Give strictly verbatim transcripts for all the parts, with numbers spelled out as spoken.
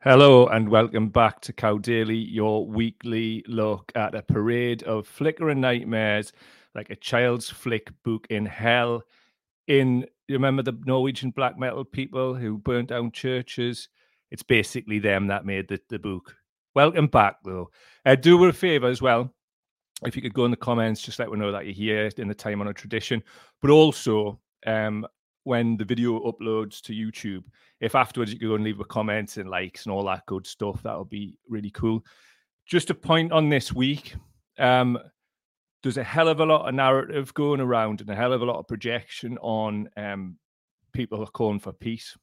Hello and welcome back to Cow Daily, your weekly look at a parade of flickering nightmares like a child's flick book in hell. In, you remember the Norwegian black metal people who burnt down churches? It's basically them that made the, the book. Welcome back, though. Uh, do us a favour as well. If you could go in the comments, just let me know that you're here in the Time Honored Tradition. But also, um, when the video uploads to YouTube, if afterwards you could go and leave a comment and likes and all that good stuff, that would be really cool. Just a point on this week, um, there's a hell of a lot of narrative going around and a hell of a lot of projection on um, people are calling for peace.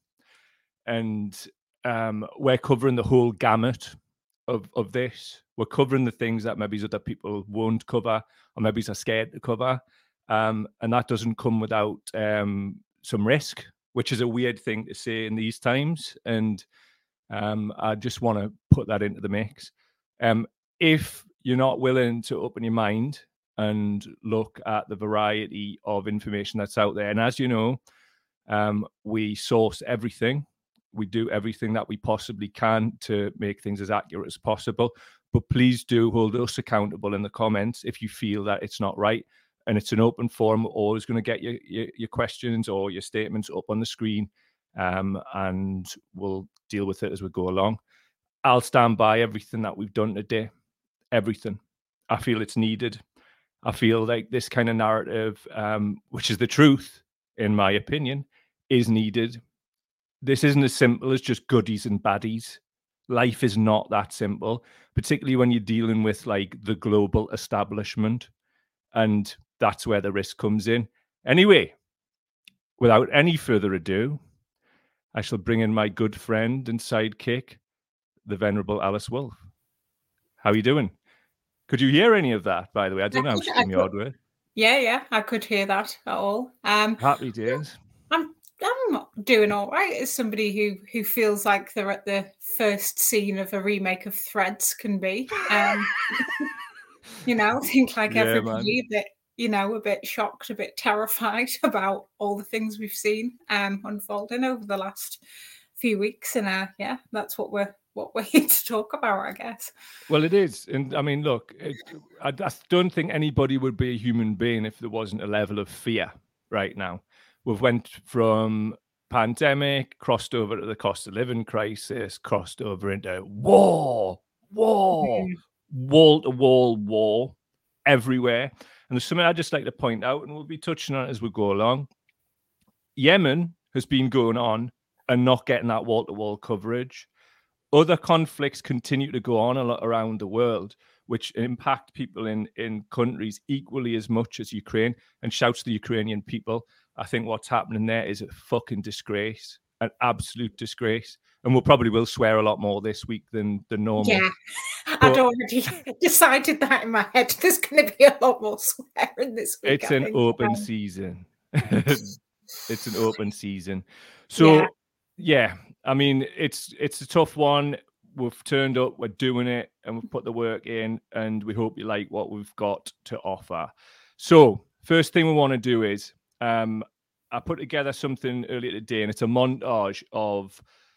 And um, we're covering the whole gamut of, of this. We're covering the things that maybe other people won't cover or maybe are scared to cover. Um, and that doesn't come without um, some risk, which is a weird thing to say in these times. And um, I just want to put that into the mix. Um, if you're not willing to open your mind and look at the variety of information that's out there, and as you know, um, we source everything. We do everything that we possibly can to make things as accurate as possible. But please do hold us accountable in the comments if you feel that it's not right. And it's an open forum. We're always going to get your, your, your questions or your statements up on the screen, um, and we'll deal with it as we go along. I'll stand by everything that we've done today. Everything. I feel it's needed. I feel like this kind of narrative, um, which is the truth, in my opinion, is needed. This isn't as simple as just goodies and baddies. Life is not that simple, particularly when you're dealing with like the global establishment. And that's where the risk comes in. Anyway, without any further ado, I shall bring in my good friend and sidekick, the Venerable Alice Wolf. How are you doing? Could you hear any of that, by the way? I don't I know how StreamYard works. Yeah, yeah, I could hear that at all. Um, Happy days. I'm I'm doing all right as somebody who who feels like they're at the first scene of a remake of Threads can be. Um, you know, I think like Yeah, everybody man. a bit, you know, a bit shocked, a bit terrified about all the things we've seen um, unfolding over the last few weeks, and uh, yeah, that's what we're what we're here to talk about, I guess. Well, it is, and I mean, look, it, I, I don't think anybody would be a human being if there wasn't a level of fear right now. We've went from pandemic, crossed over to the cost of living crisis, crossed over into war, war, wall to wall war everywhere. And there's something I'd just like to point out, and we'll be touching on it as we go along. Yemen has been going on and not getting that wall to wall coverage. Other conflicts continue to go on a lot around the world, which impact people in, in countries equally as much as Ukraine. And shouts to the Ukrainian people. I think what's happening there is a fucking disgrace, an absolute disgrace. And we'll probably will swear a lot more this week than, than normal. Yeah, I'd already decided that in my head. There's going to be a lot more swearing this week. It's I an think. open um, season. It's an open season. So, yeah. yeah, I mean, it's it's a tough one. We've turned up, we're doing it, and we've put the work in, and we hope you like what we've got to offer. So, first thing we want to do is, um, I put together something earlier today, and it's a montage of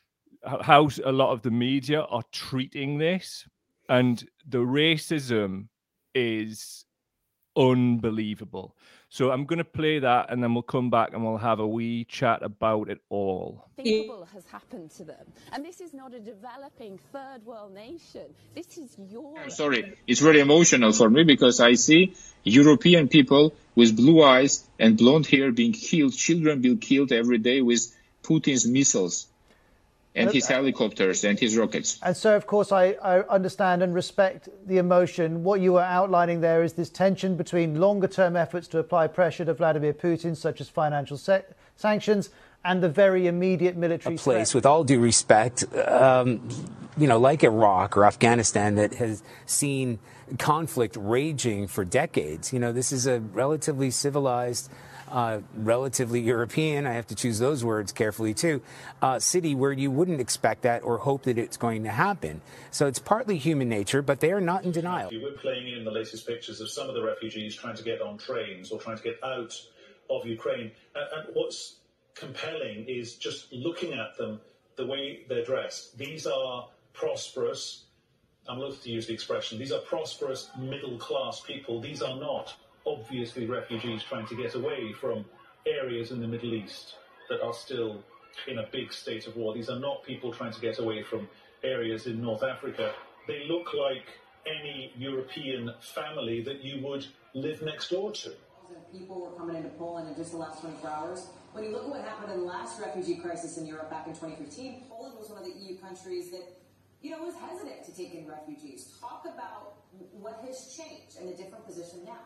how a lot of the media are treating this, and the racism is unbelievable. So I'm going to play that, and then we'll come back and we'll have a wee chat about it all. Unthinkable has happened to them. And this is not a developing third world nation. This is your... I'm sorry, it's very emotional for me because I see European people with blue eyes and blonde hair being killed, children being killed every day with Putin's missiles and his helicopters and his rockets. And so, of course, I, I understand and respect the emotion. What you are outlining there is this tension between longer-term efforts to apply pressure to Vladimir Putin, such as financial sanctions, and the very immediate military a place, threat. With all due respect, um, you know, like Iraq or Afghanistan that has seen conflict raging for decades. You know, this is a relatively civilized, Uh, relatively European, I have to choose those words carefully too, uh, city where you wouldn't expect that or hope that it's going to happen. So it's partly human nature, but they are not in denial. We're playing in the latest pictures of some of the refugees trying to get on trains or trying to get out of Ukraine. And, and what's compelling is just looking at them, the way they're dressed. These are prosperous, I'm loath to use the expression, these are prosperous middle-class people. These are not obviously refugees trying to get away from areas in the Middle East that are still in a big state of war. These are not people trying to get away from areas in North Africa. They look like any European family that you would live next door to. People were coming into Poland in just the last twenty-four hours. When you look at what happened in the last refugee crisis in Europe back in twenty fifteen, Poland was one of the E U countries that, you know, was hesitant to take in refugees. Talk about what has changed and the different position now.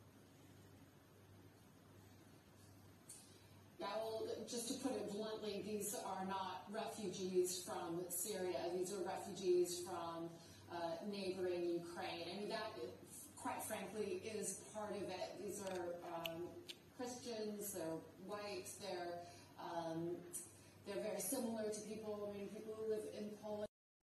Yeah, well, just to put it bluntly, these are not refugees from Syria. These are refugees from uh, neighboring Ukraine. I mean, that, quite frankly, is part of it. These are um, Christians, they're white, they're, um, they're very similar to people, I mean, people who live in Poland.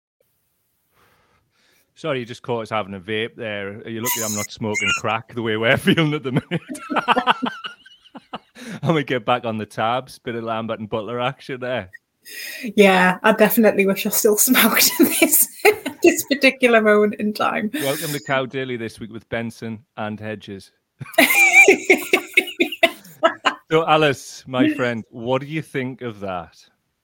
Sorry, you just caught us having a vape there. Are you lucky I'm not smoking crack the way we're feeling at the minute? I'm going to get back on the tabs. Bit of Lambert and Butler action there. Yeah, I definitely wish I still smoked this this particular moment in time. Welcome to Cow Daily this week with Benson and Hedges. So, Alice, my friend, what do you think of that?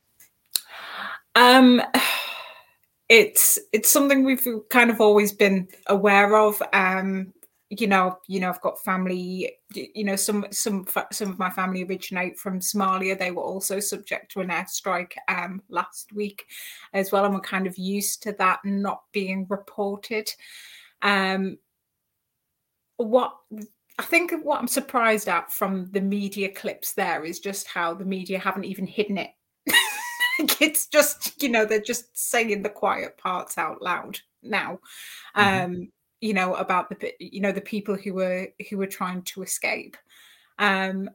Um, it's it's something we've kind of always been aware of. Um, you know, you know, I've got family. You know, some some some of my family originate from Somalia. They were also subject to an airstrike um, last week as well, and we're kind of used to that not being reported. Um, what I think what I'm surprised at from the media clips there is just how the media haven't even hidden it. It's just, you know, they're just saying the quiet parts out loud now. Mm-hmm. Um, you know, about the, you know, the people who were who were trying to escape. Um,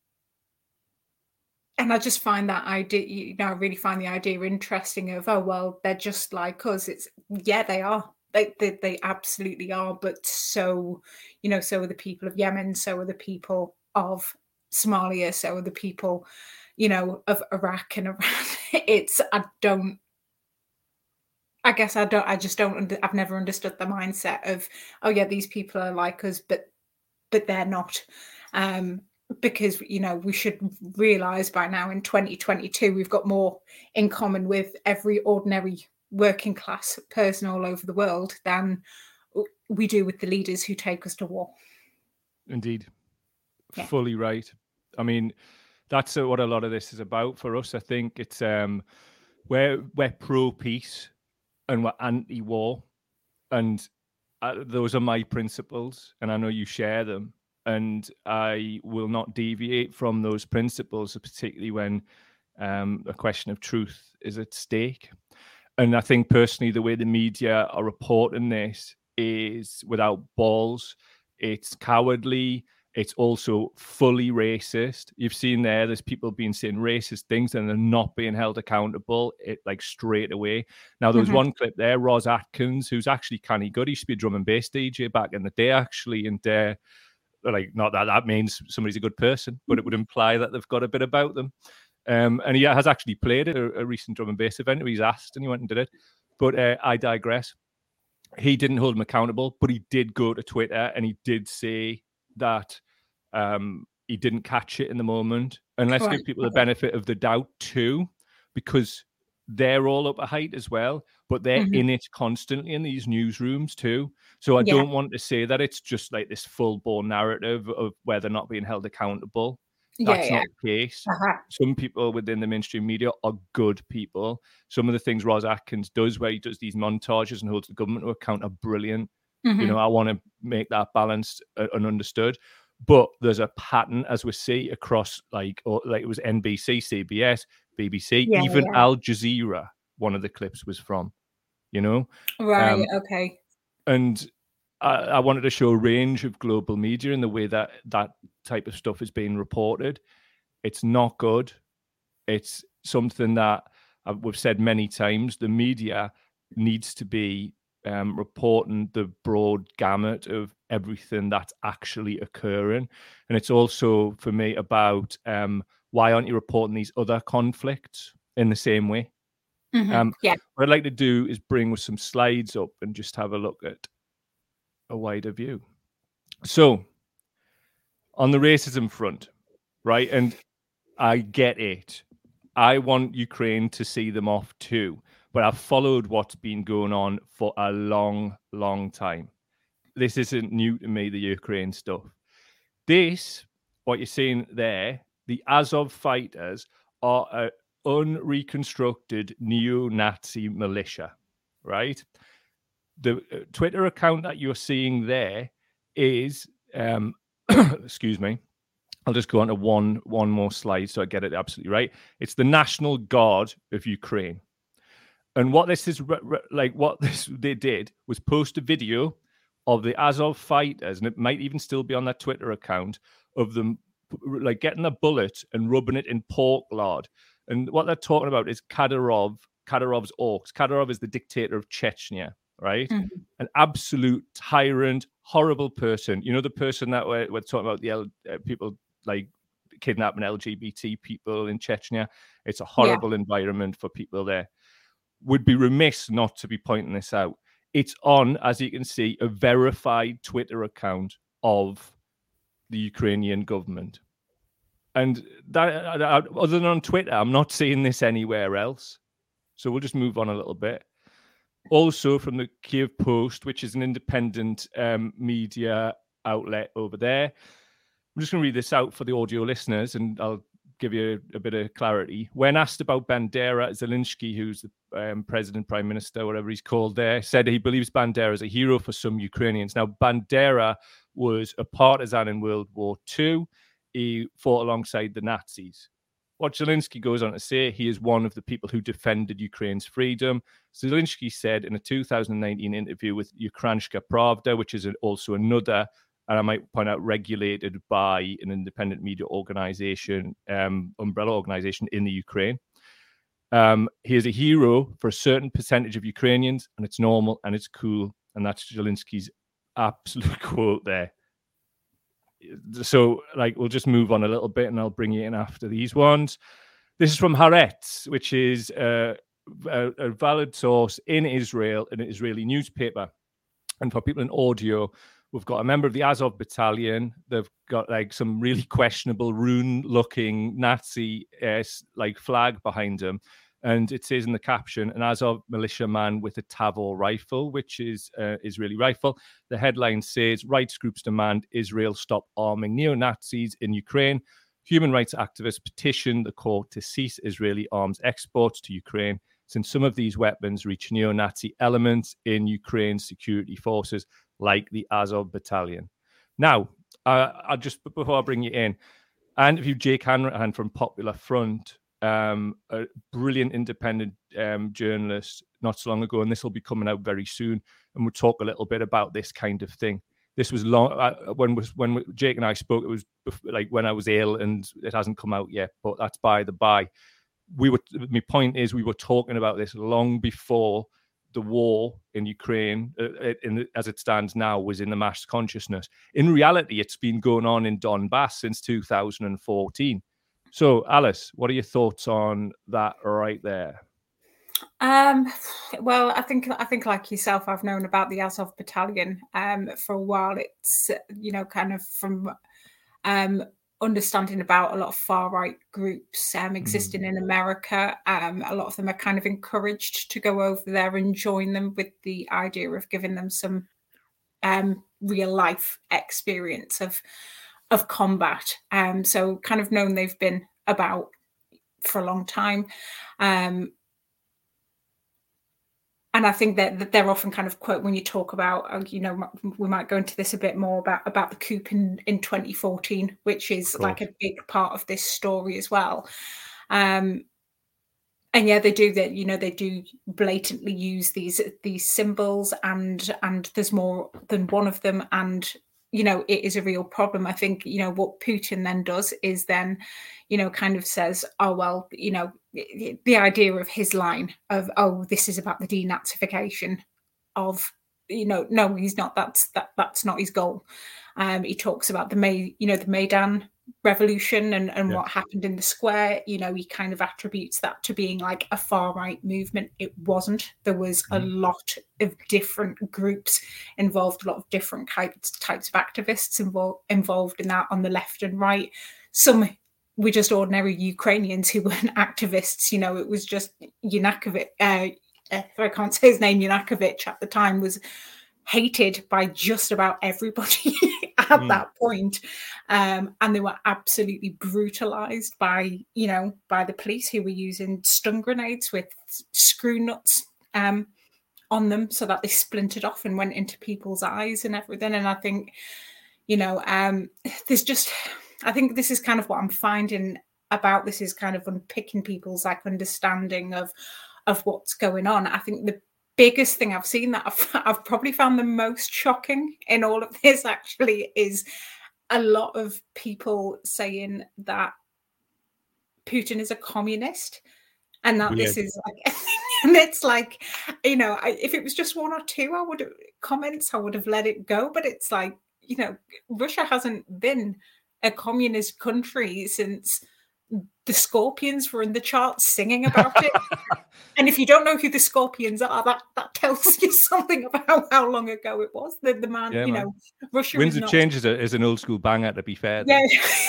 and I just find that idea, you know, I really find the idea interesting of, oh, well, they're just like us. It's, yeah, they are. They, they, they absolutely are. But so, you know, so are the people of Yemen. So are the people of Somalia. So are the people, you know, of Iraq and Iran. It's, I don't, I guess I don't, I just don't, under, I've never understood the mindset of, oh yeah, these people are like us, but, but they're not. Um, because, you know, we should realize by now in twenty twenty-two, we've got more in common with every ordinary working class person all over the world than we do with the leaders who take us to war. Indeed. Yeah. Fully right. I mean, that's what a lot of this is about for us. I think it's, um, we're, we're pro-peace and we're anti-war. And uh, those are my principles. And I know you share them. And I will not deviate from those principles, particularly when um, a question of truth is at stake. And I think personally, the way the media are reporting this is without balls. It's cowardly. It's also fully racist. You've seen there, there's people being saying racist things and they're not being held accountable, it like straight away. Now, there was mm-hmm. one clip there, Ross Atkins, who's actually kind of good. He used to be a drum and bass D J back in the day, actually. And uh, like, not that that means somebody's a good person, but it would imply that they've got a bit about them. Um, and he has actually played at a, a recent drum and bass event where he's asked and he went and did it. But uh, I digress. He didn't hold him accountable, but he did go to Twitter and he did say that um, he didn't catch it in the moment. And let's right. give people the benefit of the doubt too, because they're all up a height as well, but they're mm-hmm. in it constantly in these newsrooms too. So I yeah. don't want to say that it's just like this full-blown narrative of where they're not being held accountable. That's yeah, yeah. not the case. Uh-huh. Some people within the mainstream media are good people. Some of the things Ross Atkins does, where he does these montages and holds the government to account, are brilliant. Mm-hmm. You know, I want to make that balanced and understood. But there's a pattern, as we see across, like, or, like it was N B C, C B S, B B C, yeah, even yeah. Al Jazeera. One of the clips was from, you know, right? Um, okay. And I, I wanted to show a range of global media in the way that that type of stuff is being reported. It's not good. It's something that we've said many times. The media needs to be um, reporting the broad gamut of everything that's actually occurring. And it's also, for me, about um, why aren't you reporting these other conflicts in the same way? Mm-hmm. Um, yeah. What I'd like to do is bring some slides up and just have a look at a wider view. So, on the racism front, right? And I get it. I want Ukraine to see them off too. But I've followed what's been going on for a long, long time. This isn't new to me, the Ukraine stuff. This, what you're seeing there, the Azov fighters are an unreconstructed neo-Nazi militia, right? The uh, Twitter account that you're seeing there is, um, excuse me, I'll just go on to one, one more slide so I get it absolutely right. It's the National Guard of Ukraine. And what this is like, what this they did was post a video of the Azov fighters, and it might even still be on that Twitter account, of them like getting a bullet and rubbing it in pork lard. And what they're talking about is Kadyrov, Kadyrov's orcs. Kadyrov is the dictator of Chechnya, right? Mm-hmm. An absolute tyrant, horrible person. You know, the person that we're, we're talking about, the L, uh, people like kidnapping L G B T people in Chechnya. It's a horrible yeah. environment for people there. Would be remiss not to be pointing this out. It's on, as you can see, a verified Twitter account of the Ukrainian government. And that, that, other than on Twitter, I'm not seeing this anywhere else. So we'll just move on a little bit. Also from the Kyiv Post, which is an independent um, media outlet over there. I'm just going to read this out for the audio listeners, and I'll give you a, a bit of clarity. When asked about Bandera, Zelensky, who's the um, president, prime minister, whatever he's called there, said he believes Bandera is a hero for some Ukrainians. Now, Bandera was a partisan in World War Two. He fought alongside the Nazis. What Zelensky goes on to say, he is one of the people who defended Ukraine's freedom. Zelensky said in a two thousand nineteen interview with Ukrainska Pravda, which is also another, and I might point out, regulated by an independent media organization, um, umbrella organization in the Ukraine. Um, he is a hero for a certain percentage of Ukrainians, and it's normal and it's cool. And that's Zelensky's absolute quote there. So, like, we'll just move on a little bit, and I'll bring you in after these ones. This is from Haaretz, which is uh, a, a valid source in Israel, an Israeli newspaper. And for people in audio, we've got a member of the Azov battalion. They've got like some really questionable rune-looking Nazi uh, like flag behind them. And it says in the caption, an Azov militiaman with a Tavor rifle, which is uh, Israeli rifle. The headline says, rights groups demand Israel stop arming neo-Nazis in Ukraine. Human rights activists petition the court to cease Israeli arms exports to Ukraine, since some of these weapons reach neo-Nazi elements in Ukraine's security forces, like the Azov battalion. Now, uh, I just before I bring you in, I interviewed Jake Hanrahan from Popular Front, um, a brilliant independent um, journalist, not so long ago, and this will be coming out very soon. And we'll talk a little bit about this kind of thing. This was long uh, when was when Jake and I spoke. It was before, like when I was ill, and it hasn't come out yet. But that's by the by. We were. My point is, we were talking about this long before the war in Ukraine, uh, in the, as it stands now, was in the mass consciousness. In reality, it's been going on in Donbass since two thousand fourteen. So, Alice, what are your thoughts on that right there? Um, well, I think I think like yourself, I've known about the Azov battalion um, for a while. It's, you know, kind of from um, understanding about a lot of far-right groups um, existing mm. in America. Um, a lot of them are kind of encouraged to go over there and join them, with the idea of giving them some um, real-life experience of of combat. Um, so kind of known they've been about for a long time. Um, and I think that, that they're often kind of quote when you talk about, uh, you know, we might go into this a bit more about, about the coup in, in twenty fourteen, which is like a big part of this story as well. Um, and yeah, they do that, you know, they do blatantly use these these symbols, and and there's more than one of them. And you know, it is a real problem. I think, you know, what Putin then does is then, you know, kind of says, oh, well, you know, the idea of his line of, oh, this is about the denazification of, you know, no, he's not. That's that. That's not his goal. Um, he talks about the May, you know, the Maidan revolution and, and Yeah. what happened in the square, you know, he kind of attributes that to being like a far-right movement. It wasn't. There was a Mhm. lot of different groups involved, a lot of different types, types of activists involved involved in that on the left and right. Some were just ordinary Ukrainians who weren't activists. You know, it was just Yanukovych, uh, I can't say his name, Yanukovych at the time was hated by just about everybody at Mm. that point. Um, and they were absolutely brutalized by, you know, by the police who were using stun grenades with screw nuts um, on them so that they splintered off and went into people's eyes and everything. And I think, you know, um, there's just, I think this is kind of what I'm finding about this is kind of unpicking people's like understanding of, of what's going on. I think the biggest thing I've seen that I've, I've probably found the most shocking in all of this actually is a lot of people saying that Putin is a communist and that Weird. this is like, and it's like, you know, I, if it was just one or two, I would have comments, I would have let it go. But it's like, you know, Russia hasn't been a communist country since the Scorpions were in the charts singing about it. And if you don't know who the Scorpions are, that, that tells you something about how long ago it was. The, the man, Yeah, you man. know, Russia Winds is of not... Change is, a, is an old school banger, to be fair. Yeah.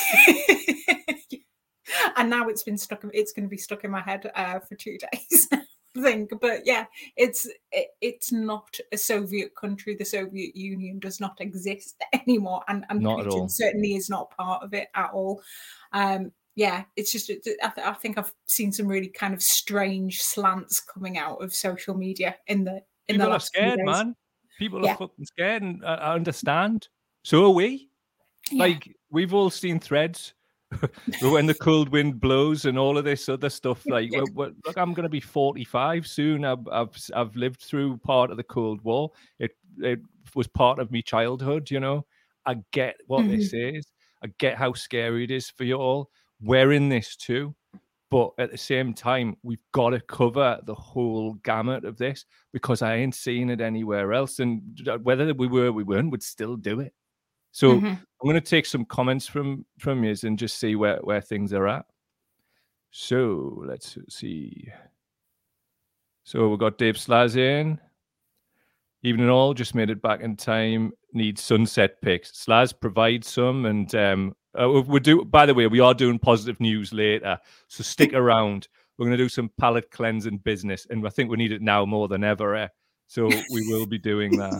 And now it's been stuck, it's going to be stuck in my head uh, for two days, I think. But yeah, it's it, it's not a Soviet country. The Soviet Union does not exist anymore. And, and Not at all. Putin certainly is not part of it at all. Um, yeah, it's just, I, th- I think I've seen some really kind of strange slants coming out of social media in the in People the are last few scared, days. man. People Yeah. are fucking scared, and I, I understand. So are we. Yeah. Like, we've all seen threads when the cold wind blows and all of this other stuff. Like, Yeah. we're, we're, look, I'm going to be forty-five soon. I've, I've I've lived through part of the Cold War. It it was part of my childhood. You know, I get what Mhm. this is. I get how scary it is for you all. We're in this too. But at the same time, we've got to cover the whole gamut of this because I ain't seeing it anywhere else. And whether we were, we weren't, we'd still do it. So Mhm. I'm going to take some comments from from you and just see where, where things are at. So let's see. So we've got Dave Slaz in. Evening all, just made it back in time. Need sunset pics. Slaz provides some, and um, uh, we do. By the way, we are doing positive news later, so stick around. We're going to do some palate cleansing business, and I think we need it now more than ever. Eh? So we will be doing that.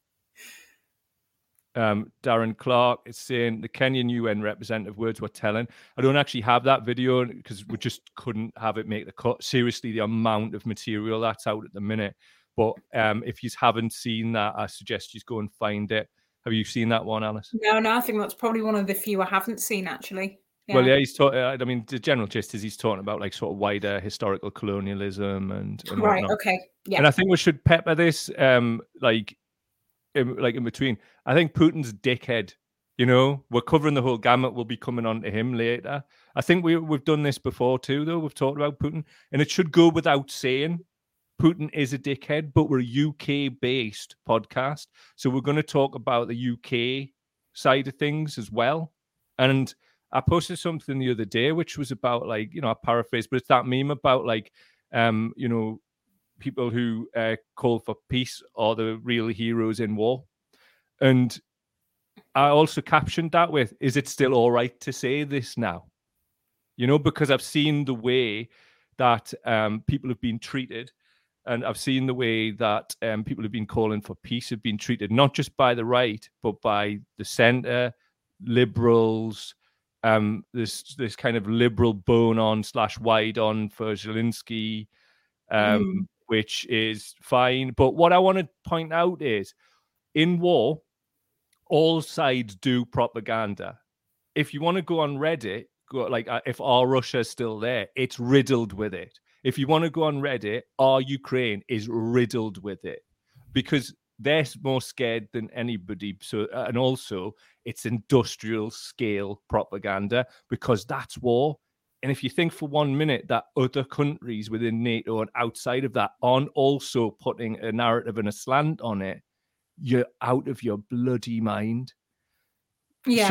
Um, Darren Clark is saying the Kenyan U N representative words were telling. I don't actually have that video because we just couldn't have it make the cut. Seriously, the amount of material that's out at the minute. But um, if you haven't seen that, I suggest you go and find it. Have you seen that one, Alice? No, no, I think that's probably one of the few I haven't seen actually. Yeah. Well, yeah, he's talking. I mean, the general gist is he's talking about like sort of wider historical colonialism and, and Right. whatnot. Okay. Yeah. And I think we should pepper this, um, like, in, like in between. I think Putin's dickhead. You know, we're covering the whole gamut. We'll be coming on to him later. I think we we've done this before too, though. We've talked about Putin, and it should go without saying. Putin is a dickhead, but we're a U K-based podcast, so we're going to talk about the U K side of things as well. And I posted something the other day, which was about like, you know, I paraphrase, but it's that meme about like, um, you know, people who uh, call for peace are the real heroes in war. And I also captioned that with, is it still all right to say this now? You know, because I've seen the way that um, people have been treated. And I've seen the way that um, people who've been calling for peace have been treated, not just by the right, but by the centre, liberals, um, this this kind of liberal bone on slash wide on for Zelensky, um, Mm. which is fine. But what I want to point out is, in war, all sides do propaganda. If you want to go on Reddit, go, like uh, if our Russia's still there, it's riddled with it. If you want to go on Reddit, our Ukraine is riddled with it because they're more scared than anybody. So, uh, and also it's industrial scale propaganda because that's war. And if you think for one minute that other countries within NATO and outside of that aren't also putting a narrative and a slant on it, you're out of your bloody mind. Yeah. So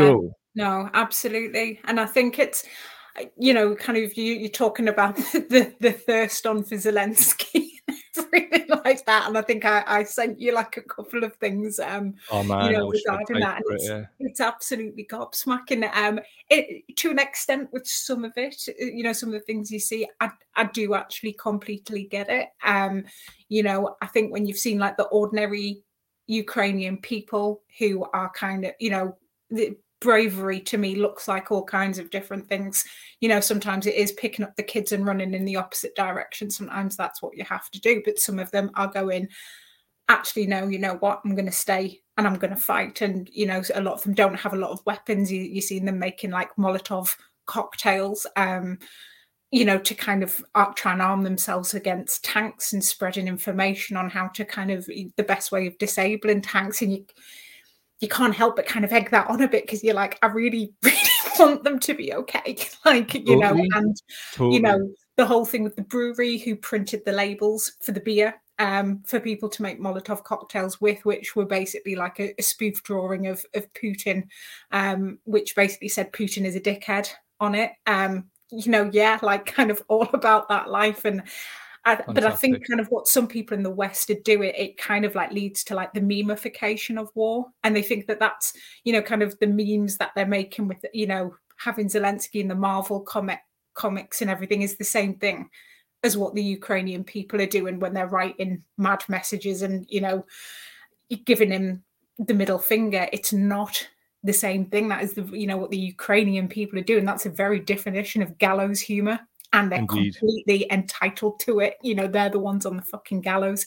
No, absolutely. And I think it's, you know, kind of you, you're talking about the, the thirst on for Zelensky, everything like that. And I think I, I sent you like a couple of things, um, Oh you man, I know, wish I'd regarding typed that. And for it, it's, yeah. it's absolutely gobsmacking. Um, it, to an extent with some of it, you know, some of the things you see, I, I do actually completely get it. Um, you know, I think when you've seen like the ordinary Ukrainian people who are kind of, you know, the bravery to me looks like all kinds of different things. You know, sometimes it is picking up the kids and running in the opposite direction. Sometimes that's what you have to do. But some of them are going, actually, no, you know what, I'm going to stay and I'm going to fight. And, you know, a lot of them don't have a lot of weapons. You, you see them making like Molotov cocktails, um, you know, to kind of try and arm themselves against tanks and spreading information on how to kind of the best way of disabling tanks. And you, you can't help but kind of egg that on a bit because you're like, I really, really want them to be okay. Like, you know, Totally. and, Totally. you know, the whole thing with the brewery who printed the labels for the beer um, for people to make Molotov cocktails with, which were basically like a, a spoof drawing of, of Putin, um, which basically said Putin is a dickhead on it. Um, you know, yeah, like kind of all about that life. And I, but I think Fantastic. kind of what some people in the West do it, it kind of like leads to like the memification of war. And they think that that's, you know, kind of the memes that they're making with, you know, having Zelensky in the Marvel comic comics and everything is the same thing as what the Ukrainian people are doing when they're writing mad messages and, you know, giving him the middle finger. It's not the same thing. That is the, you know, what the Ukrainian people are doing. That's a very definition of gallows humor. And they're Indeed. completely entitled to it. You know, they're the ones on the fucking gallows.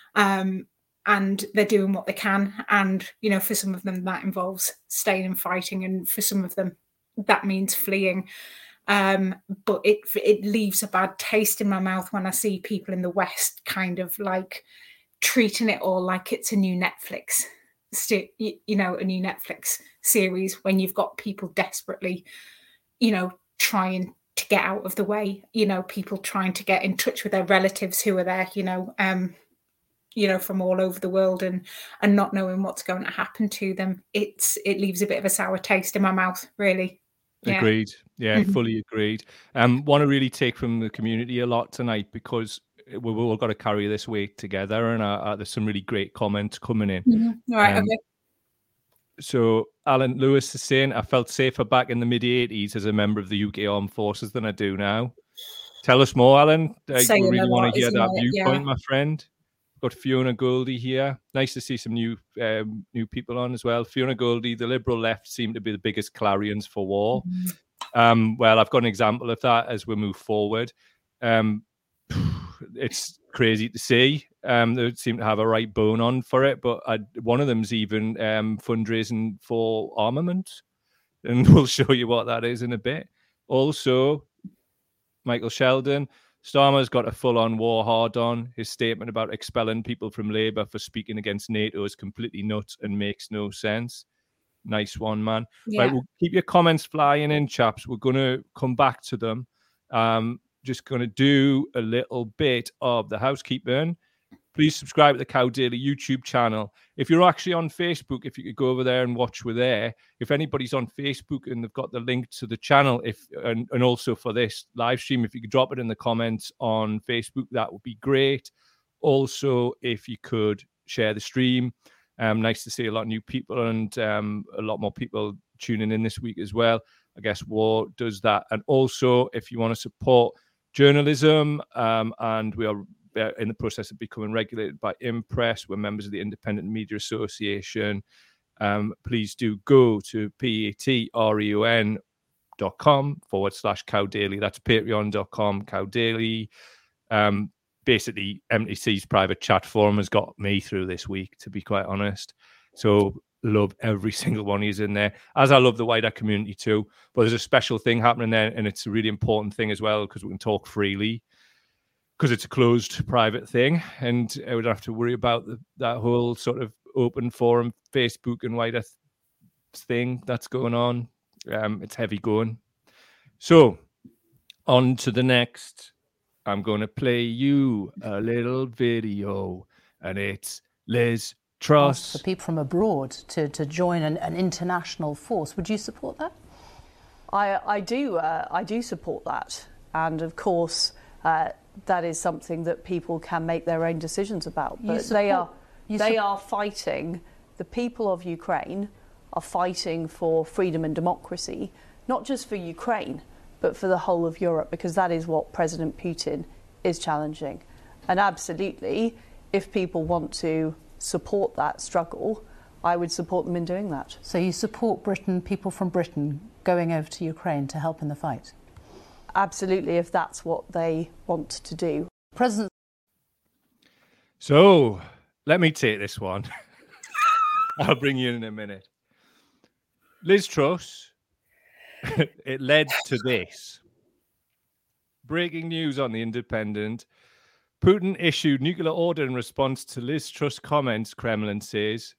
Um, and they're doing what they can. And, you know, for some of them, that involves staying and fighting. And for some of them, that means fleeing. Um, but it it leaves a bad taste in my mouth when I see people in the West kind of like treating it all like it's a new Netflix, st- you know, a new Netflix series when you've got people desperately, you know, trying to get out of the way, you know, people trying to get in touch with their relatives who are there, you know, um, you know, from all over the world and and not knowing what's going to happen to them. It's it leaves a bit of a sour taste in my mouth, really. Yeah. Agreed. Yeah, Mhm. fully agreed. Um, want to really take from the community a lot tonight because we've all got to carry this weight together, and uh, uh, there's some really great comments coming in. Mhm. All right. Um, Okay. So Alan Lewis is saying, I felt safer back in the mid eighties as a member of the U K Armed Forces than I do now. Tell us more, Alan. Like, we Saying a really want lot, to hear isn't that it? viewpoint, Yeah. my friend. Got Fiona Goldie here. Nice to see some new um, new people on as well. Fiona Goldie, the Liberal left seem to be the biggest clarions for war. Mhm. Um, well, I've got an example of that as we move forward. Um, it's crazy to see. Um, they seem to have a right bone on for it, but I, one of them's even um, fundraising for armament, and we'll show you what that is in a bit. Also, Michael Sheldon, Starmer's got a full-on war hard-on. His statement about expelling people from Labour for speaking against NATO is completely nuts and makes no sense. Nice one, man. Yeah. Right, we'll keep your comments flying in, chaps. We're going to come back to them. Um, just going to do a little bit of the housekeeping. Please subscribe to the Cow Daily YouTube channel. If you're actually on Facebook, if you could go over there and watch, we're there. If anybody's on Facebook and they've got the link to the channel, if and, and also for this live stream, if you could drop it in the comments on Facebook, that would be great. Also, if you could share the stream. Um, nice to see a lot of new people and um, a lot more people tuning in this week as well. I guess war does that. And also, if you want to support journalism, um, and we are in the process of becoming regulated by Impress, we're members of the Independent Media Association. Um, please do go to patreon dot com forward slash cow daily. That's patreon dot com cow daily. Um, basically, M T C's private chat forum has got me through this week, to be quite honest. So love every single one who's in there, as I love the wider community too. But there's a special thing happening there, and it's a really important thing as well because we can talk freely, because it's a closed private thing, and I would have to worry about the, that whole sort of open forum, Facebook and wider th- thing that's going on. Um, it's heavy going. So on to the next. I'm going to play you a little video, and it's Liz Truss. For people from abroad to, to join an, an international force. Would you support that? I, I do. Uh, I do support that. And of course, uh, that is something that people can make their own decisions about. But support, they are they su- are fighting. The people of Ukraine are fighting for freedom and democracy, not just for Ukraine, but for the whole of Europe, because that is what President Putin is challenging. And absolutely, if people want to support that struggle, I would support them in doing that. So you support Britain, people from Britain going over to Ukraine to help in the fight? Absolutely, if that's what they want to do. President. So let me take this one. I'll bring you in in a minute. Liz Truss, it led to this. Breaking news on The Independent. Putin issued nuclear order in response to Liz Truss comments, Kremlin says.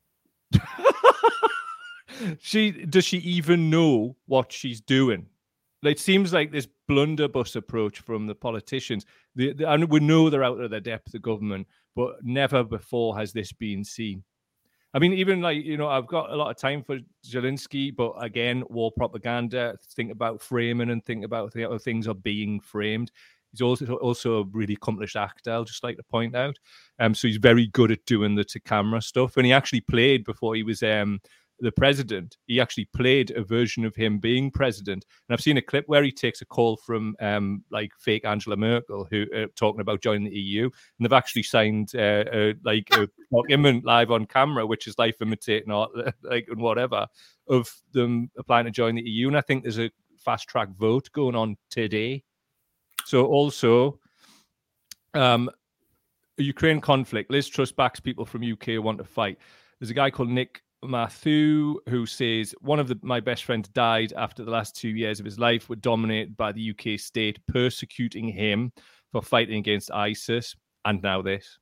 she Does she even know what she's doing? It seems like this blunderbuss approach from the politicians. The, the, and we know they're out of their depth, the government, but never before has this been seen. I mean, even like, you know, I've got a lot of time for Zelensky, but again, war propaganda, think about framing and think about how things are being framed. He's also also a really accomplished actor, I'll just like to point out. Um, so he's very good at doing the to-camera stuff. And he actually played, before he was um, the president, he actually played a version of him being president. And I've seen a clip where he takes a call from um, like fake Angela Merkel, who uh, talking about joining the E U. And they've actually signed uh, uh, like a document live on camera, which is life imitating art, like and whatever, of them applying to join the E U. And I think there's a fast track vote going on today. So also, um, Ukraine conflict. Liz Truss backs people from U K who want to fight. There's a guy called Nick Matthew who says, one of the, my best friends died after the last two years of his life were dominated by the U K state, persecuting him for fighting against ISIS. And now this.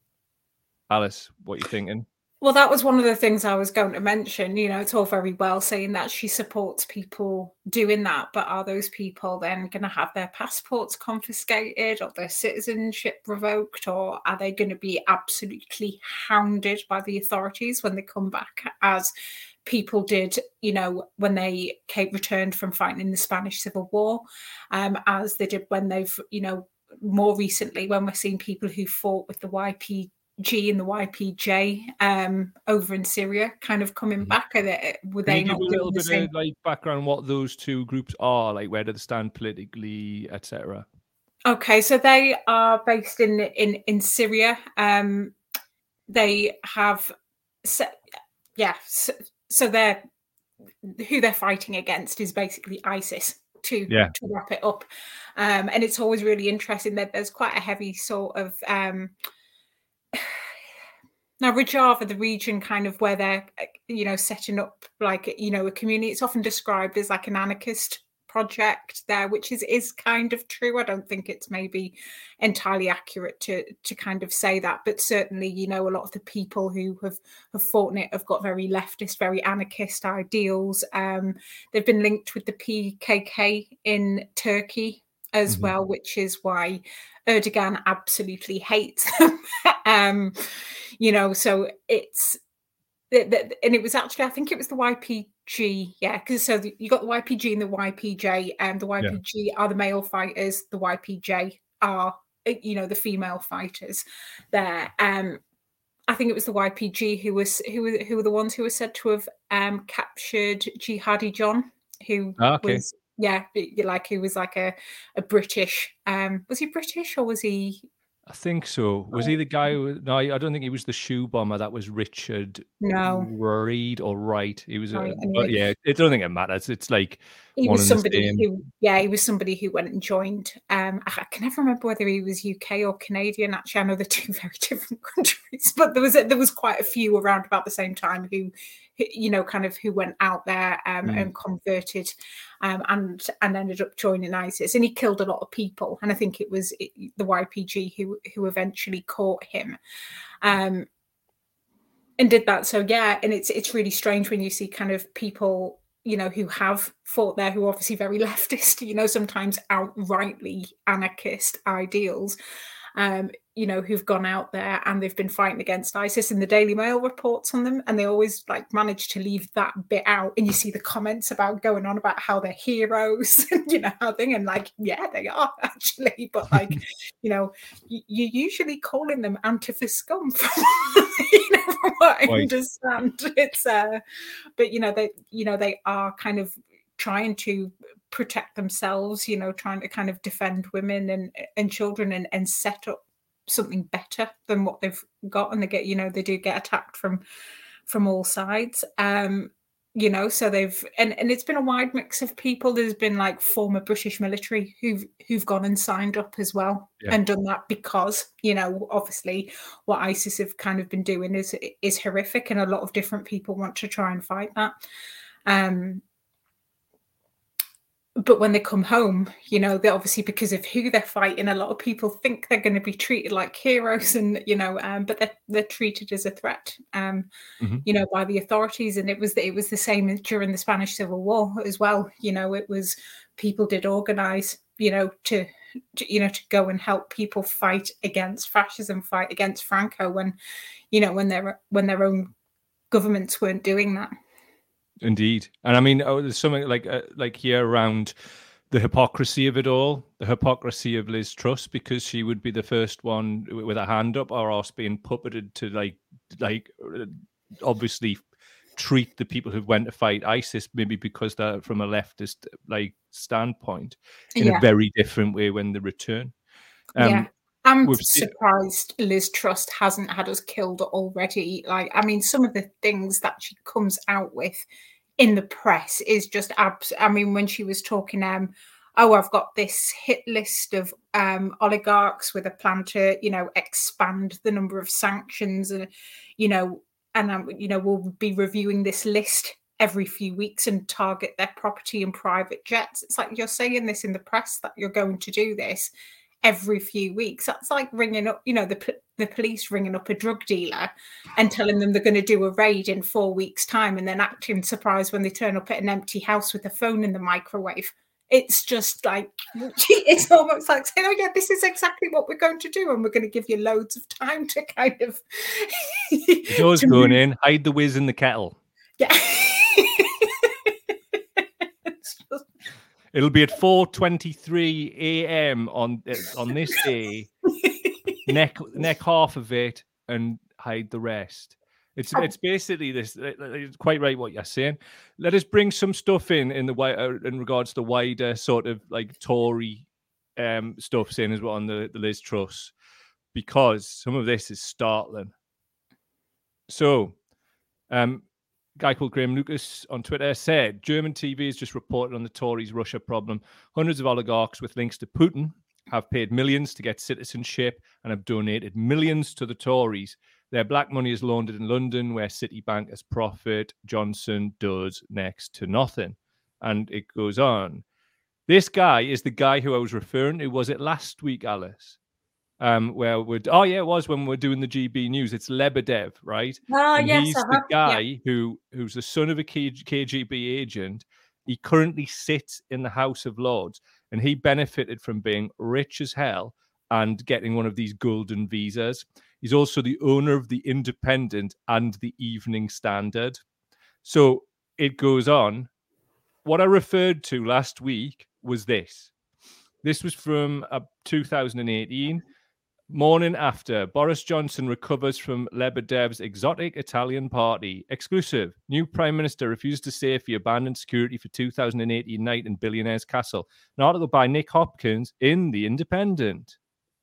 Alice, what are you thinking? Well, that was one of the things I was going to mention. You know, it's all very well saying that she supports people doing that, but are those people then going to have their passports confiscated or their citizenship revoked, or are they going to be absolutely hounded by the authorities when they come back, as people did, you know, when they came, returned from fighting in the Spanish Civil War, um, as they did when they've, you know, more recently when we're seeing people who fought with the Y P G and the Y P J um, over in Syria kind of coming back? Are they, were Can they you not give a doing little the bit same? of like background what those two groups are, like where do they stand politically, et cetera? Okay, so they are based in in in Syria. Um, they have, so, yeah, so, so they're who they're fighting against is basically ISIS. To, yeah. to wrap it up, um, and it's always really interesting that there's quite a heavy sort of um, now Rojava, the region kind of where they're, you know, setting up like, you know, a community. It's often described as like an anarchist project there, which is is kind of true. I don't think it's maybe entirely accurate to to kind of say that, but certainly, you know, a lot of the people who have have fought in it have got very leftist, very anarchist ideals. Um, they've been linked with the P K K in Turkey as mm-hmm. well, which is why Erdogan absolutely hates them. um, you know, so it's and it was actually, I think it was the Y P G, yeah, because so the, you got the Y P G and the Y P J, and the Y P G yeah. are the male fighters, the Y P J are, you know, the female fighters there. Um, I think it was the Y P G who was who were who were the ones who were said to have um, captured Jihadi John, who oh, okay. was yeah, like he was like a a British. Um, was he British or was he? I think so. Was he the guy who, no, I don't think he was the shoe bomber. That was Richard no. Reed or Wright. He was, right, a, but yeah, I don't think it matters. It's like he was somebody who, yeah, he was somebody who went and joined. Um, I can never remember whether he was U K or Canadian. Actually, I know they're two very different countries, but there was a, there was quite a few around about the same time who, you know, kind of who went out there um, mm. and converted um, and and ended up joining ISIS. And he killed a lot of people. And I think it was it, the Y P G who who eventually caught him um, and did that. So, yeah, and it's it's really strange when you see kind of people, you know, who have fought there, who are obviously very leftist, you know, sometimes outrightly anarchist ideals. Um, you know, who've gone out there and they've been fighting against ISIS, and the Daily Mail reports on them, and they always like manage to leave that bit out. And you see the comments about going on about how they're heroes and, you know, how thing, and like, yeah, they are actually, but like, you know, y- you're usually calling them Antifa scum from, you know, from what I Right. understand. It's, uh, but, you know, they, you know, they are kind of trying to protect themselves, you know, trying to kind of defend women and, and children and, and set up something better than what they've got, and they get, you know, they do get attacked from from all sides, um you know, so they've and, and it's been a wide mix of people. There's been like former British military who've who've gone and signed up as well, Yeah. and done that because, you know, obviously what ISIS have kind of been doing is is horrific, and a lot of different people want to try and fight that. um But when they come home, you know, they obviously, because of who they're fighting, a lot of people think they're going to be treated like heroes, and, you know, um, but they're, they're treated as a threat, um, Mhm. you know, by the authorities. And it was it was the same during the Spanish Civil War as well. You know, it was people did organize, you know, to, to you know, to go and help people fight against fascism, fight against Franco, when, you know, when their when their own governments weren't doing that. Indeed. And I mean, oh, there's something like uh, like here around the hypocrisy of it all, the hypocrisy of Liz Truss, because she would be the first one with a hand up, or else being puppeted to like like uh, obviously treat the people who went to fight ISIS maybe because they're from a leftist like standpoint in Yeah. a very different way when they return. Yeah. I'm we've seen- surprised Liz Truss hasn't had us killed already. Like, I mean, some of the things that she comes out with in the press is just abs. I mean, when she was talking, um, oh, I've got this hit list of um, oligarchs with a plan to, you know, expand the number of sanctions, and, you know, and um, you know, we'll be reviewing this list every few weeks and target their property and private jets. It's like, you're saying this in the press that you're going to do this every few weeks. That's like ringing up, you know, the p- the police ringing up a drug dealer and telling them they're going to do a raid in four weeks' time, and then acting surprised when they turn up at an empty house with a phone in the microwave. It's just like, it's almost like saying, oh yeah, this is exactly what we're going to do, and we're going to give you loads of time to kind of The door's to going move- in, hide the whiz in the kettle. Yeah. It's just- It'll be at four twenty-three a.m. on uh, on this day. neck neck half of it and hide the rest. It's it's basically this. It's quite right what you're saying. Let us bring some stuff in in the wi- uh, in regards to the wider sort of like Tory um, stuff, saying as well on the, the Liz Truss, because some of this is startling. So, um, a guy called Graham Lucas on Twitter said German T V has just reported on the Tories' Russia problem. Hundreds of oligarchs with links to Putin have paid millions to get citizenship and have donated millions to the Tories. Their black money is laundered in London, where Citibank has profit. Johnson does next to nothing. And it goes on. This guy is the guy who I was referring to. Was it last week, Alice? Um, where we're oh yeah, it was when we're doing the G B News. It's Lebedev, right? Ah, And yes, he's I the have, guy yeah. who who's the son of a K G B agent. He currently sits in the House of Lords, and he benefited from being rich as hell and getting one of these golden visas. He's also the owner of the Independent and the Evening Standard. So it goes on. What I referred to last week was this. This was from uh, two thousand eighteen. Morning after, Boris Johnson recovers from Lebedev's exotic Italian party. Exclusive. New Prime Minister refuses to say if he abandoned security for two thousand eighteen night in Billionaire's Castle. An article by Nick Hopkins in The Independent.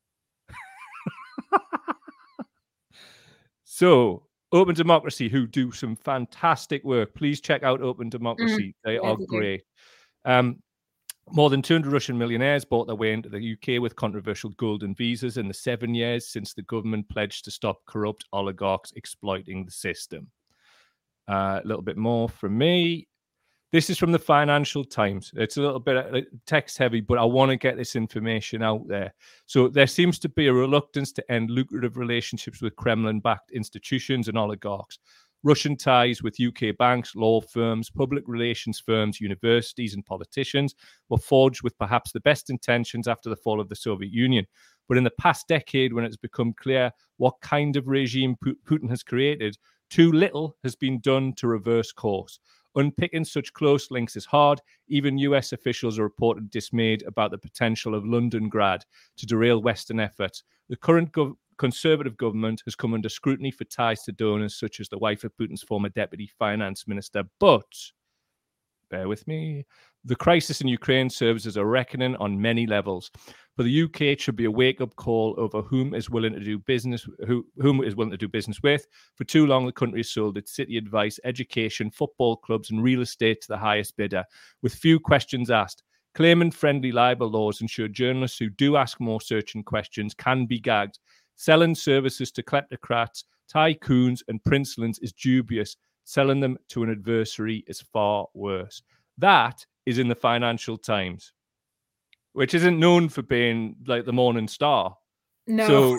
So, Open Democracy, who do some fantastic work. Please check out Open Democracy. They yeah, are they do. great. Um, more than two hundred Russian millionaires bought their way into the U K with controversial golden visas in the seven years since the government pledged to stop corrupt oligarchs exploiting the system. Uh, a little bit more from me. This is from the Financial Times. It's a little bit uh, text heavy, but I want to get this information out there. So there seems to be a reluctance to end lucrative relationships with Kremlin-backed institutions and oligarchs. Russian ties with U K banks, law firms, public relations firms, universities, and politicians were forged with perhaps the best intentions after the fall of the Soviet Union. But in the past decade, when it's become clear what kind of regime Putin has created, too little has been done to reverse course. Unpicking such close links is hard. Even U S officials are reported dismayed about the potential of Londongrad to derail Western efforts. The current gov- Conservative government has come under scrutiny for ties to donors such as the wife of Putin's former deputy finance minister. But, bear with me, the crisis in Ukraine serves as a reckoning on many levels. For the U K, it should be a wake-up call over whom is willing to do business, who, whom is willing to do business with. For too long, the country has sold its city advice, education, football clubs, and real estate to the highest bidder, with few questions asked. Claimant-friendly libel laws ensure journalists who do ask more searching questions can be gagged. Selling services to kleptocrats, tycoons, and princelings is dubious. Selling them to an adversary is far worse. That is in the Financial Times, which isn't known for being like the Morning Star. No. So,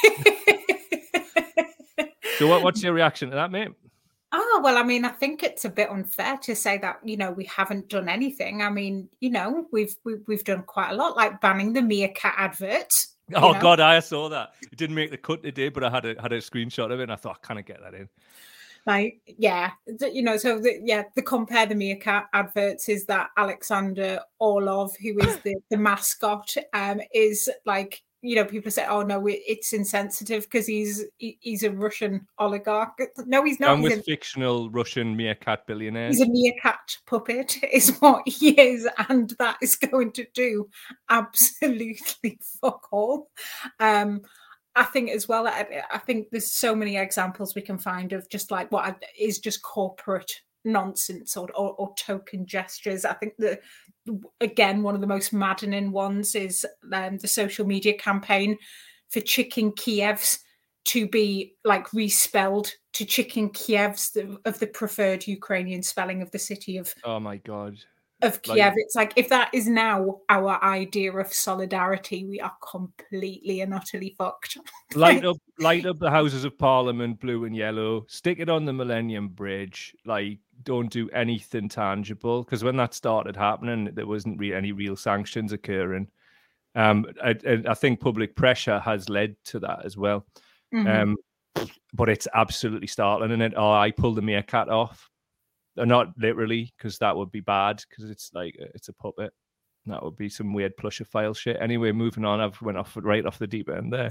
so what, what's your reaction to that, mate? Oh, well, I mean, I think it's a bit unfair to say that, you know, we haven't done anything. I mean, you know, we've we've, we've done quite a lot, like banning the Meerkat adverts. Oh, know? God, I saw that. It didn't make the cut today, but I had a, had a screenshot of it, and I thought, I can't get that in. Like, yeah, you know, so the, yeah, the compare the Meerkat adverts is that Alexander Orlov, who is the, the mascot, um, is like, you know, people say, oh no, it's insensitive because he's he, he's a Russian oligarch. No, he's not. And he's with a, fictional Russian meerkat billionaires. He's a meerkat puppet, is what he is, and that is going to do absolutely fuck all. Um, I think as well, I, I think there's so many examples we can find of just like what is just corporate nonsense or, or, or token gestures. I think that, again, one of the most maddening ones is um, the social media campaign for Chicken Kievs to be like respelled to Chicken Kievs the, of the preferred Ukrainian spelling of the city of oh my god of Kiev. Like, it's like, if that is now our idea of solidarity, we are completely and utterly fucked. light up light up the Houses of Parliament blue and yellow, stick it on the Millennium Bridge, like don't do anything tangible, because when that started happening there wasn't really any real sanctions occurring. um I, I think public pressure has led to that as well. Mm-hmm. um but it's absolutely startling, and it oh I pulled the meerkat off. Not literally, because that would be bad, because it's like it's a puppet. That would be some weird plushophile shit. Anyway, moving on. I've went off right off the deep end there.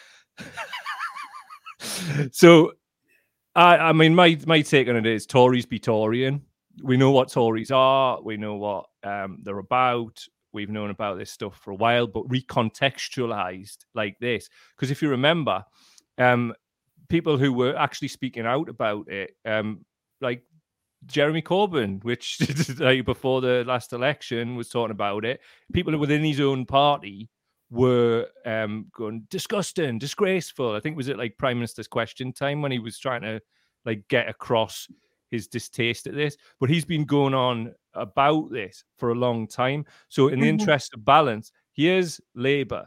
So, I, I mean, my my take on it is Tories be Torying. We know what Tories are. We know what um, they're about. We've known about this stuff for a while, but recontextualized like this. Because if you remember, um, people who were actually speaking out about it, um, like Jeremy Corbyn, which like, before the last election was talking about it. People within his own party were um, going disgusting, disgraceful. I think was it like Prime Minister's Question Time when he was trying to like get across his distaste at this. But he's been going on about this for a long time. So in the mm-hmm. interest of balance, here's Labour.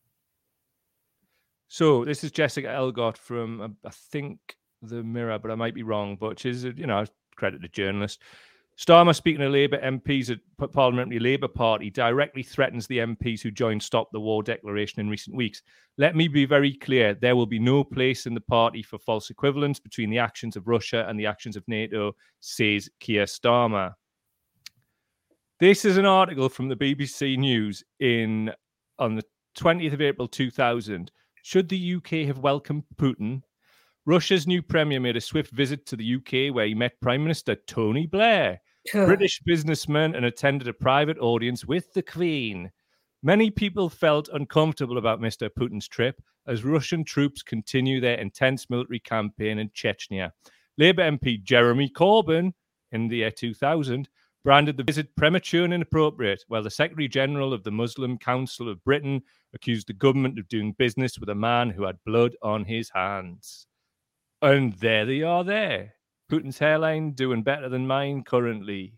So this is Jessica Elgott from uh, I think the Mirror, but I might be wrong. But she's you know. credited journalist. Starmer, speaking of Labour M Ps at Parliamentary Labour Party, directly threatens the M Ps who joined Stop the War declaration in recent weeks. Let me be very clear. There will be no place in the party for false equivalence between the actions of Russia and the actions of NATO, says Keir Starmer. This is an article from the B B C News in on the twentieth of April two thousand. Should the U K have welcomed Putin? Russia's new premier made a swift visit to the U K where he met Prime Minister Tony Blair, British businessman, and attended a private audience with the Queen. Many people felt uncomfortable about Mister Putin's trip as Russian troops continue their intense military campaign in Chechnya. Labour M P Jeremy Corbyn, in the year two thousand, branded the visit premature and inappropriate, while the Secretary-General of the Muslim Council of Britain accused the government of doing business with a man who had blood on his hands. And there they are there. Putin's hairline doing better than mine currently.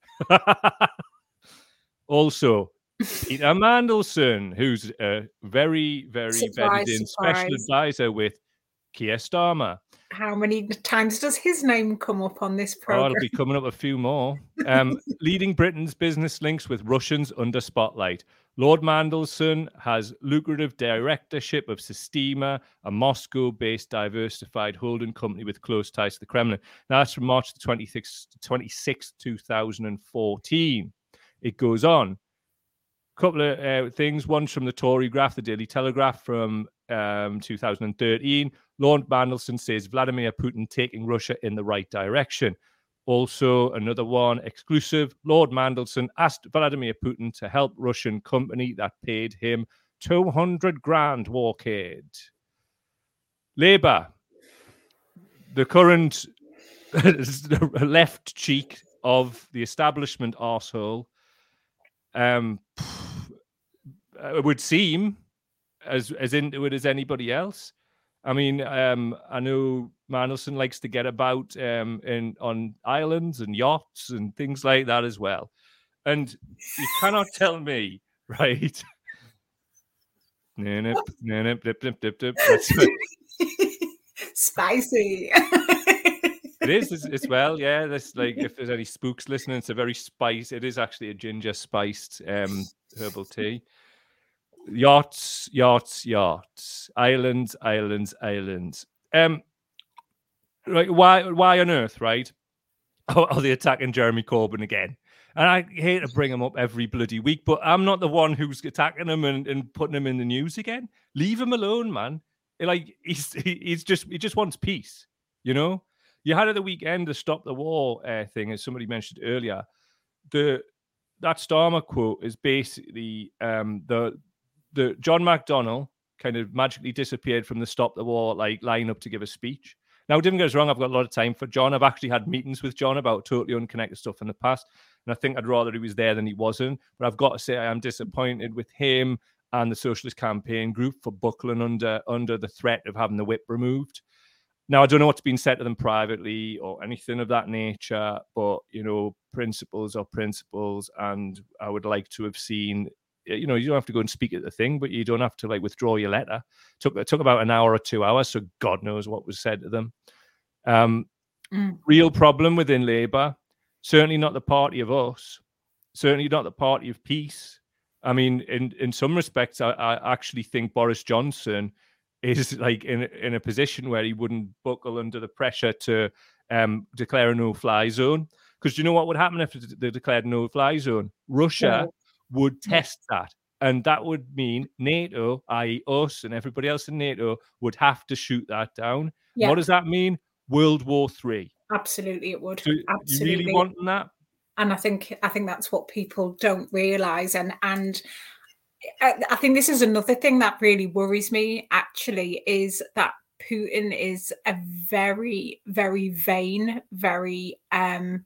Also, Peter Mandelson, who's a very, very surprise, bedded in surprise. special advisor with Keir Starmer. How many times does his name come up on this program? Oh, it'll be coming up a few more. Um, leading Britain's business links with Russians under spotlight. Lord Mandelson has lucrative directorship of Sistema, a Moscow-based diversified holding company with close ties to the Kremlin. Now, that's from March twenty-sixth, two thousand fourteen. It goes on. A couple of uh, things. One's from the Tory Graph, the Daily Telegraph from um, two thousand thirteen. Lord Mandelson says Vladimir Putin taking Russia in the right direction. Also, another one, exclusive. Lord Mandelson asked Vladimir Putin to help Russian company that paid him two hundred grand walk-aid. Labour, the current left cheek of the establishment arsehole, um, it would seem as, as into it as anybody else. I mean, um, I know Mandelson likes to get about um, in on islands and yachts and things like that as well. And you cannot tell me, right? Spicy. It is as, as well, yeah. That's like if there's any spooks listening, it's a very spice. It is actually a ginger spiced um, herbal tea. Yachts, yachts, yachts, islands, islands, islands. Um, right? Why, why on earth, right? Are, are they attacking Jeremy Corbyn again? And I hate to bring him up every bloody week, but I'm not the one who's attacking him and, and putting him in the news again. Leave him alone, man. Like he's he's just he just wants peace, you know. You had at the weekend the Stop the War uh, thing, as somebody mentioned earlier. The that Starmer quote is basically um, the. The John McDonnell kind of magically disappeared from the Stop the War like lineup to give a speech. Now, don't get us wrong, I've got a lot of time for John. I've actually had meetings with John about totally unconnected stuff in the past, and I think I'd rather he was there than he wasn't. But I've got to say I am disappointed with him and the Socialist Campaign Group for buckling under under the threat of having the whip removed. Now, I don't know what's been said to them privately or anything of that nature, but, you know, principles are principles, and I would like to have seen... You know, you don't have to go and speak at the thing, but you don't have to like withdraw your letter. It took it took about an hour or two hours, so God knows what was said to them. Um, mm. Real problem within Labour. Certainly not the party of us. Certainly not the party of peace. I mean, in in some respects, I, I actually think Boris Johnson is like in in a position where he wouldn't buckle under the pressure to um, declare a no-fly zone. Because you know what would happen if they declared a no-fly zone? Russia. Yeah. Would test that. And that would mean NATO, that is us and everybody else in NATO, would have to shoot that down. Yeah. What does that mean? World War Three. Absolutely, it would. So Absolutely. You really want that? And I think I think that's what people don't realise. And and I, I think this is another thing that really worries me, actually, is that Putin is a very, very vain, very um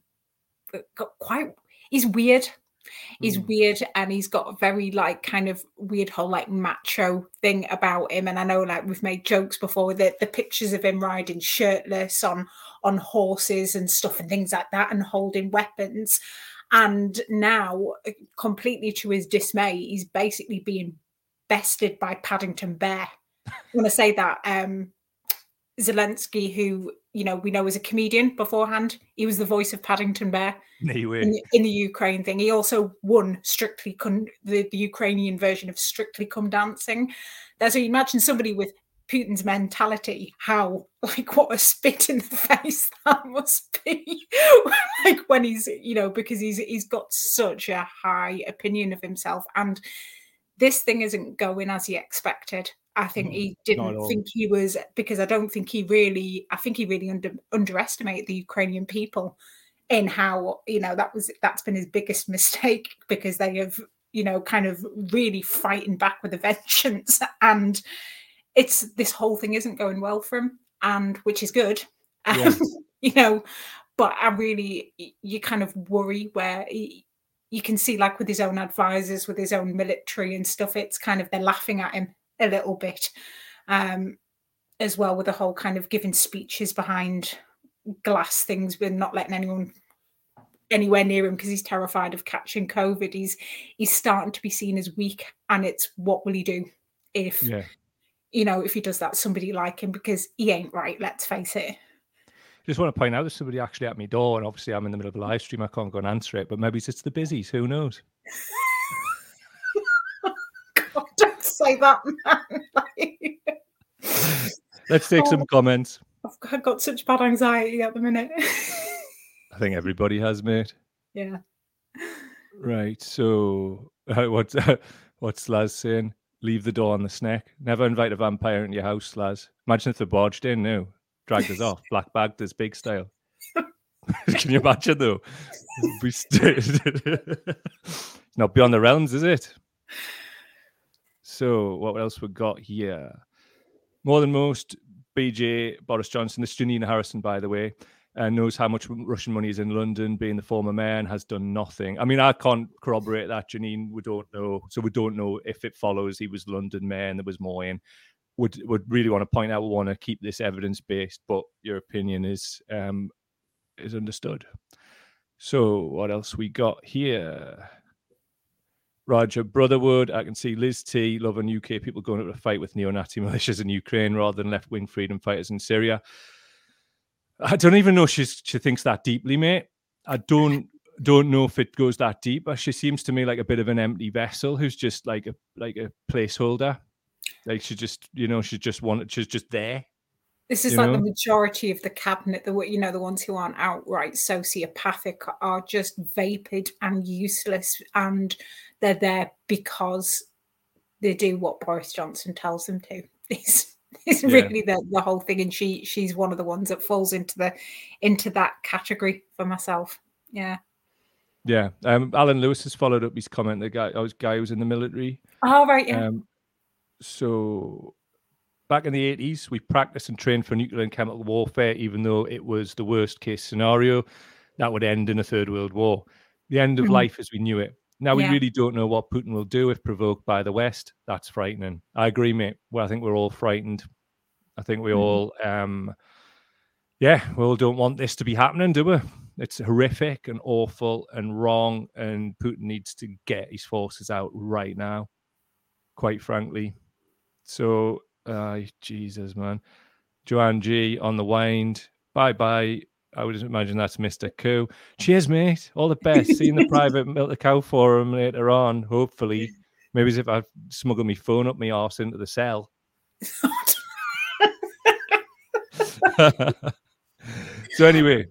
quite he's weird. He's mm. weird, and he's got a very like kind of weird whole like macho thing about him. And I know like we've made jokes before that the pictures of him riding shirtless on on horses and stuff and things like that and holding weapons. And now, completely to his dismay, he's basically being bested by Paddington Bear. I want to say that um, Zelensky, who you know we know as a comedian beforehand, he was the voice of Paddington Bear. No way. In, in the Ukraine thing. He also won Strictly Come, the, the Ukrainian version of Strictly Come Dancing. So you imagine somebody with Putin's mentality, how, like, what a spit in the face that must be. Like, when he's, you know, because he's he's got such a high opinion of himself. And this thing isn't going as he expected. I think he didn't think he was, because I don't think he really, I think he really under, underestimated the Ukrainian people. In how, you know, that was that's been his biggest mistake, because they have, you know, kind of really fighting back with a vengeance, and it's this whole thing isn't going well for him, and which is good, yeah. um, you know. But I really, you kind of worry where he, you can see, like with his own advisors, with his own military and stuff, it's kind of they're laughing at him a little bit, um, as well, with the whole kind of giving speeches behind glass things, but not letting anyone anywhere near him because he's terrified of catching COVID. He's he's starting to be seen as weak, and it's what will he do if yeah. you know if he does that somebody like him, because he ain't right. Let's face it. Just want to point out there's somebody actually at my door, and obviously I'm in the middle of a live stream. I can't go and answer it, but maybe it's the busies. Who knows? say that, man. Like, let's take oh, some comments. I've got such bad anxiety at the minute. I think everybody has, mate. Yeah. Right. So, uh, what's uh, what's Laz saying? Leave the door on the snack. Never invite a vampire into your house, Laz. Imagine if they barged in now, dragged us off, black bagged us, big style. Can you imagine though? Not beyond the realms, is it? So, what else we got here? More than most, B J, Boris Johnson, this is Janina Harrison, by the way, uh, knows how much Russian money is in London, being the former mayor, and has done nothing. I mean, I can't corroborate that, Janine. We don't know. So we don't know if it follows he was London mayor and there was more in. Would would really want to point out, we want to keep this evidence-based, but your opinion is um, is understood. So what else we got here? Roger Brotherwood, I can see Liz T loving U K people going to a fight with neo-Nazi militias in Ukraine rather than left-wing freedom fighters in Syria. I don't even know if she's, she thinks that deeply, mate. I don't don't know if it goes that deep. She seems to me like a bit of an empty vessel who's just like a like a placeholder. Like she just, you know, she just wanted, she's just there. This is like know? the majority of the cabinet, the you know, the ones who aren't outright sociopathic are just vapid and useless, and they're there because they do what Boris Johnson tells them to. It's, it's yeah. really the, the whole thing, and she she's one of the ones that falls into the into that category for myself. Yeah. Yeah. Um, Alan Lewis has followed up his comment. The guy, I was guy who was in the military. Oh right, yeah. Um, so. Back in the eighties, we practiced and trained for nuclear and chemical warfare, even though it was the worst case scenario that would end in a third world war. The end of mm-hmm. life as we knew it. Now, yeah. we really don't know what Putin will do if provoked by the West. That's frightening. I agree, mate. Well, I think we're all frightened. I think we mm-hmm. all, um, yeah, we all don't want this to be happening, do we? It's horrific and awful and wrong, and Putin needs to get his forces out right now, quite frankly. So... Uh, Jesus, man. Joanne G on the wind. Bye bye. I would imagine that's Mister Koo. Cheers, mate. All the best. See you in the private Milk the Cow forum later on, hopefully. Maybe as if I smuggle my phone up my arse into the cell. So, anyway,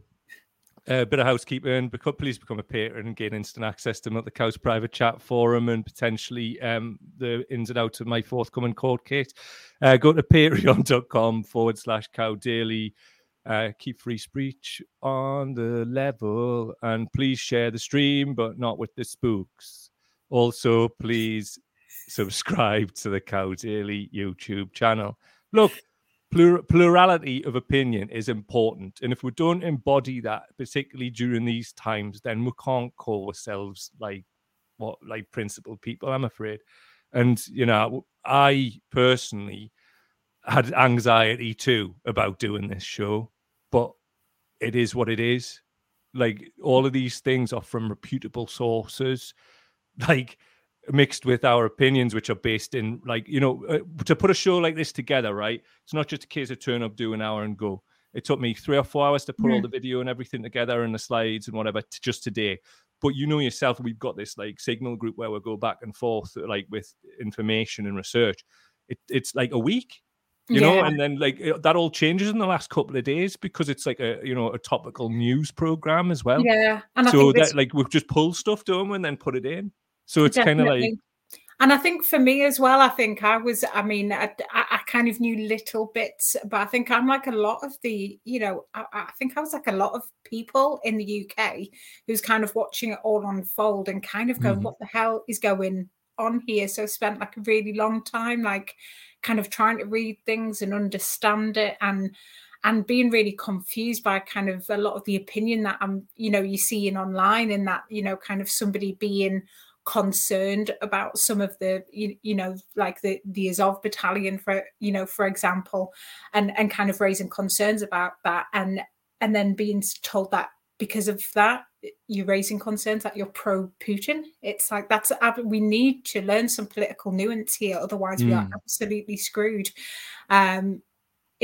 a uh, bit of housekeeping. Please become a patron and gain instant access to Milk the Cow's private chat forum and potentially um, the ins and outs of my forthcoming court case. Uh, go to patreon.com forward slash cow daily. Uh, keep free speech on the level, and please share the stream, but not with the spooks. Also, please subscribe to the Cow Daily YouTube channel. Look, Plur- plurality of opinion is important, and if we don't embody that, particularly during these times, then we can't call ourselves like what like principled people, I'm afraid. And you know, I personally had anxiety too about doing this show, but it is what it is. Like, all of these things are from reputable sources, like mixed with our opinions, which are based in, like, you know, uh, to put a show like this together, right? It's not just a case of turn up, do an hour and go. It took me three or four hours to put mm. all the video and everything together and the slides and whatever to just today. But you know yourself, we've got this like Signal group where we go back and forth, like with information and research. It, it's like a week, you yeah. know, and then like it, that all changes in the last couple of days because it's like a, you know, a topical news program as well. Yeah. And so I think that this... like we've just pulled stuff to them and then put it in. So it's kind of like, and I think for me as well, I think I was, I mean, I, I kind of knew little bits, but I think I'm like a lot of the, you know, I, I think I was like a lot of people in the U K who's kind of watching it all unfold and kind of going, mm-hmm. what the hell is going on here? So I spent like a really long time, like kind of trying to read things and understand it, and and being really confused by kind of a lot of the opinion that I'm, you know, you see in online, and that, you know, kind of somebody being concerned about some of the, you, you know, like the the Azov battalion, for, you know, for example, and and kind of raising concerns about that, and and then being told that because of that you're raising concerns that you're pro-Putin. It's like, that's, we need to learn some political nuance here, otherwise mm. we are absolutely screwed. Um,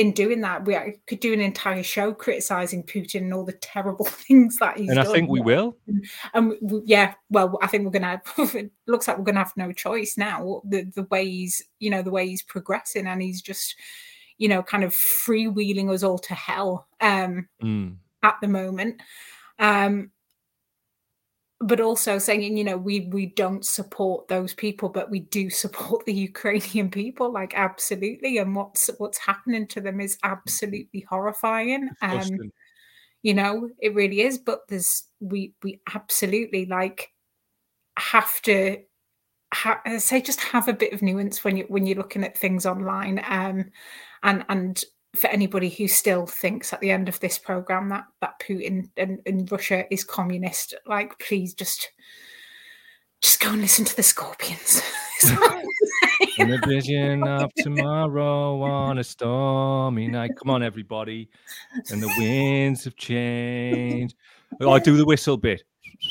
in doing that. We could do an entire show criticizing Putin and all the terrible things that he's and done. I think we will. And we, yeah, well, I think we're gonna have. It looks like we're gonna have no choice now. The the way he's, you know, the way he's progressing, and he's just, you know, kind of freewheeling us all to hell um, mm. at the moment. Um, but also saying, you know, we we don't support those people, but we do support the Ukrainian people, like absolutely. And what's what's happening to them is absolutely horrifying. Um, you know, it really is. But there's we we absolutely like have to ha- say just have a bit of nuance when you when you're looking at things online. Um, and and for anybody who still thinks at the end of this program that that Putin and, and Russia is communist, like please just just go and listen to the Scorpions. In the vision of tomorrow on a stormy night. Come on, everybody. And the winds have changed. Oh, I do the whistle bit.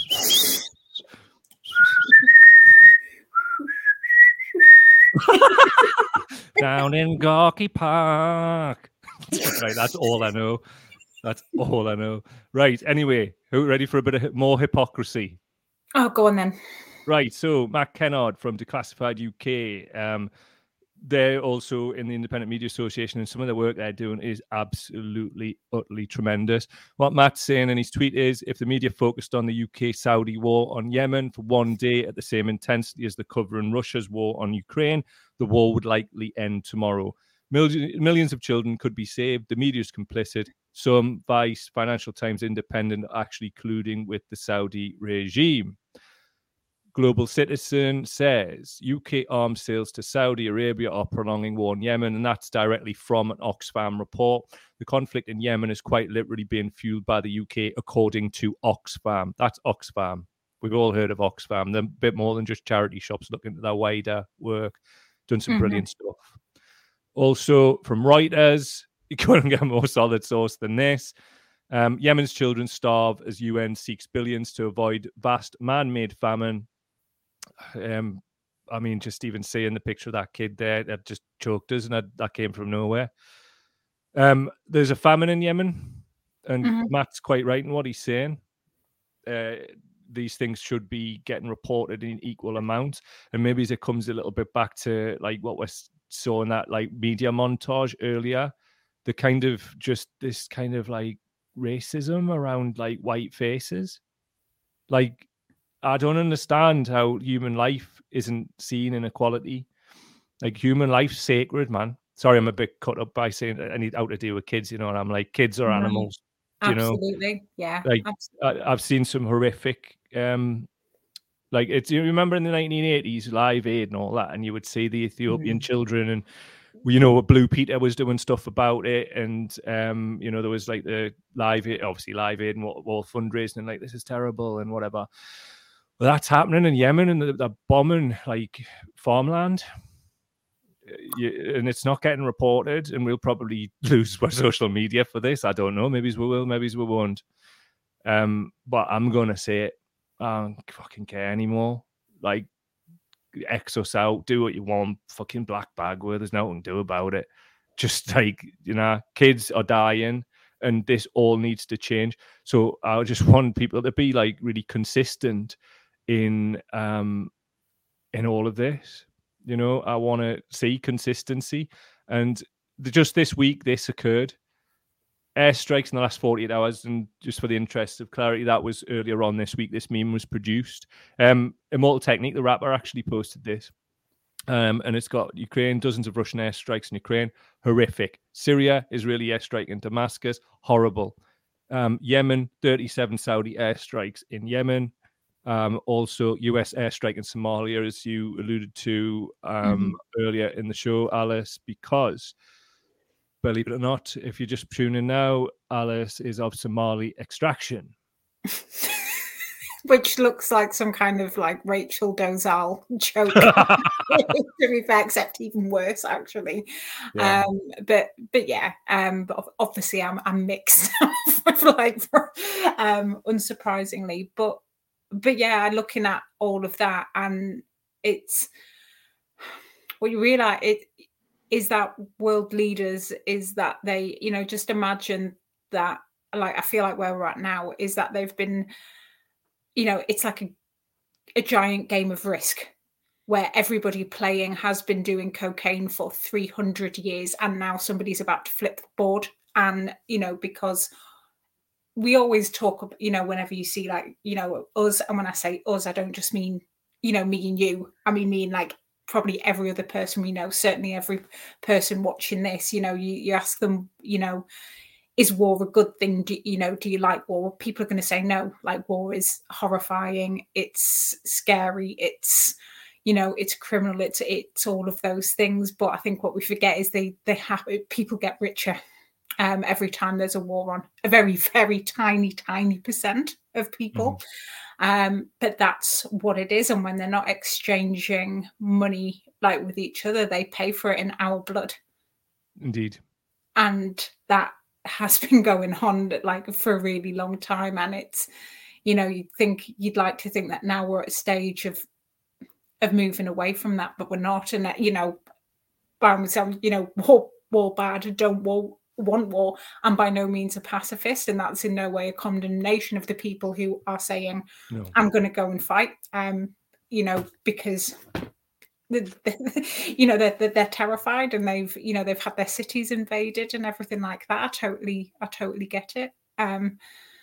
Down in Gorky Park. Right, that's all I know. That's all I know. Right, anyway, who ready for a bit of more hypocrisy? Oh, go on then. Right, so Matt Kennard from Declassified U K, um, they're also in the Independent Media Association, and some of the work they're doing is absolutely, utterly tremendous. What Matt's saying in his tweet is, if the media focused on the U K-Saudi war on Yemen for one day at the same intensity as the covering Russia's war on Ukraine, the war would likely end tomorrow. Millions, millions of children could be saved. The media is complicit. Some, Vice, Financial Times, Independent, are actually colluding with the Saudi regime. Global Citizen says U K arms sales to Saudi Arabia are prolonging war in Yemen, and that's directly from an Oxfam report. The conflict in Yemen is quite literally being fueled by the U K, according to Oxfam. That's Oxfam. We've all heard of Oxfam. They're a bit more than just charity shops looking at their wider work. Done some mm-hmm. brilliant stuff. Also, from Reuters, you couldn't get a more solid source than this. Um, Yemen's children starve as U N seeks billions to avoid vast man-made famine. Um, I mean, just even seeing the picture of that kid there, that just choked us, and that, that came from nowhere. Um, there's a famine in Yemen, and mm-hmm. Matt's quite right in what he's saying. Uh, these things should be getting reported in equal amounts, and maybe as it comes a little bit back to like what we saw in that like media montage earlier, the kind of just this kind of like racism around like white faces, like. I don't understand how human life isn't seen in equality. Like, human life's sacred, man. Sorry, I'm a bit cut up by saying I need out to deal with kids, you know, and I'm like, kids are animals. Right. You know? Absolutely, yeah. Like, absolutely. I, I've seen some horrific, um, like, it's, you remember in the nineteen eighties, Live Aid and all that, and you would see the Ethiopian mm. children, and, you know, Blue Peter was doing stuff about it, and, um, you know, there was, like, the Live Aid, obviously Live Aid and all, all fundraising, and, like, this is terrible and whatever. Well, that's happening in Yemen, and they're bombing like farmland, and it's not getting reported. And we'll probably lose social media for this. I don't know. Maybe we will. Maybe we won't. Um, but I'm gonna say it. I don't fucking care anymore. Like, X us out. Do what you want. Fucking black bag. Where there's nothing to do about it. Just like, you know, kids are dying. And this all needs to change. So I just want people to be like really consistent in um in all of this. You know, I want to see consistency. And the, just this week this occurred. Airstrikes in the last forty-eight hours, and just for the interest of clarity, that was earlier on this week. This meme was produced. Um Immortal Technique, the rapper, actually posted this. Um, and it's got Ukraine, dozens of Russian airstrikes in Ukraine, horrific. Syria, Israeli airstrike in Damascus, horrible. Um, Yemen, thirty-seven Saudi airstrikes in Yemen. Um, also, U S airstrike in Somalia, as you alluded to um, mm-hmm. earlier in the show, Alice, because, believe it or not, if you're just tuning now, Alice is of Somali extraction. Which looks like some kind of like Rachel Dolezal joke, to be fair, except even worse, actually. Yeah. Um, but but yeah, um, but obviously I'm I'm mixed, like um, unsurprisingly. But but yeah, looking at all of that, and it's what you realise it. is that world leaders, is that they, you know, just imagine that, like, I feel like where we're at now is that they've been, you know, it's like a, a giant game of Risk where everybody playing has been doing cocaine for three hundred years, and now somebody's about to flip the board. And, you know, because we always talk, you know, whenever you see, like, you know, us, and when I say us, I don't just mean, you know, me and you, I mean, mean like probably every other person we know, certainly every person watching this, you know, you, you ask them, you know, is war a good thing? Do you know, do you like war? People are going to say no, like war is horrifying. It's scary. It's, you know, it's criminal. It's, it's all of those things. But I think what we forget is they, they have, people get richer um, every time there's a war on. A very, very tiny, tiny percent of people. Mm-hmm. Um, but that's what it is. And when they're not exchanging money like with each other, they pay for it in our blood. Indeed. And that has been going on like for a really long time. And it's, you know, you'd think, you'd like to think that now we're at a stage of of moving away from that, but we're not. And that, you know, I'm saying, you know, war, war bad, don't war, want war. I'm by no means a pacifist, and that's in no way a condemnation of the people who are saying, no. I'm going to go and fight, um, you know, because the, the, you know, they're, they're, they're terrified, and they've, you know, they've had their cities invaded and everything like that. I totally, I totally get it. Um,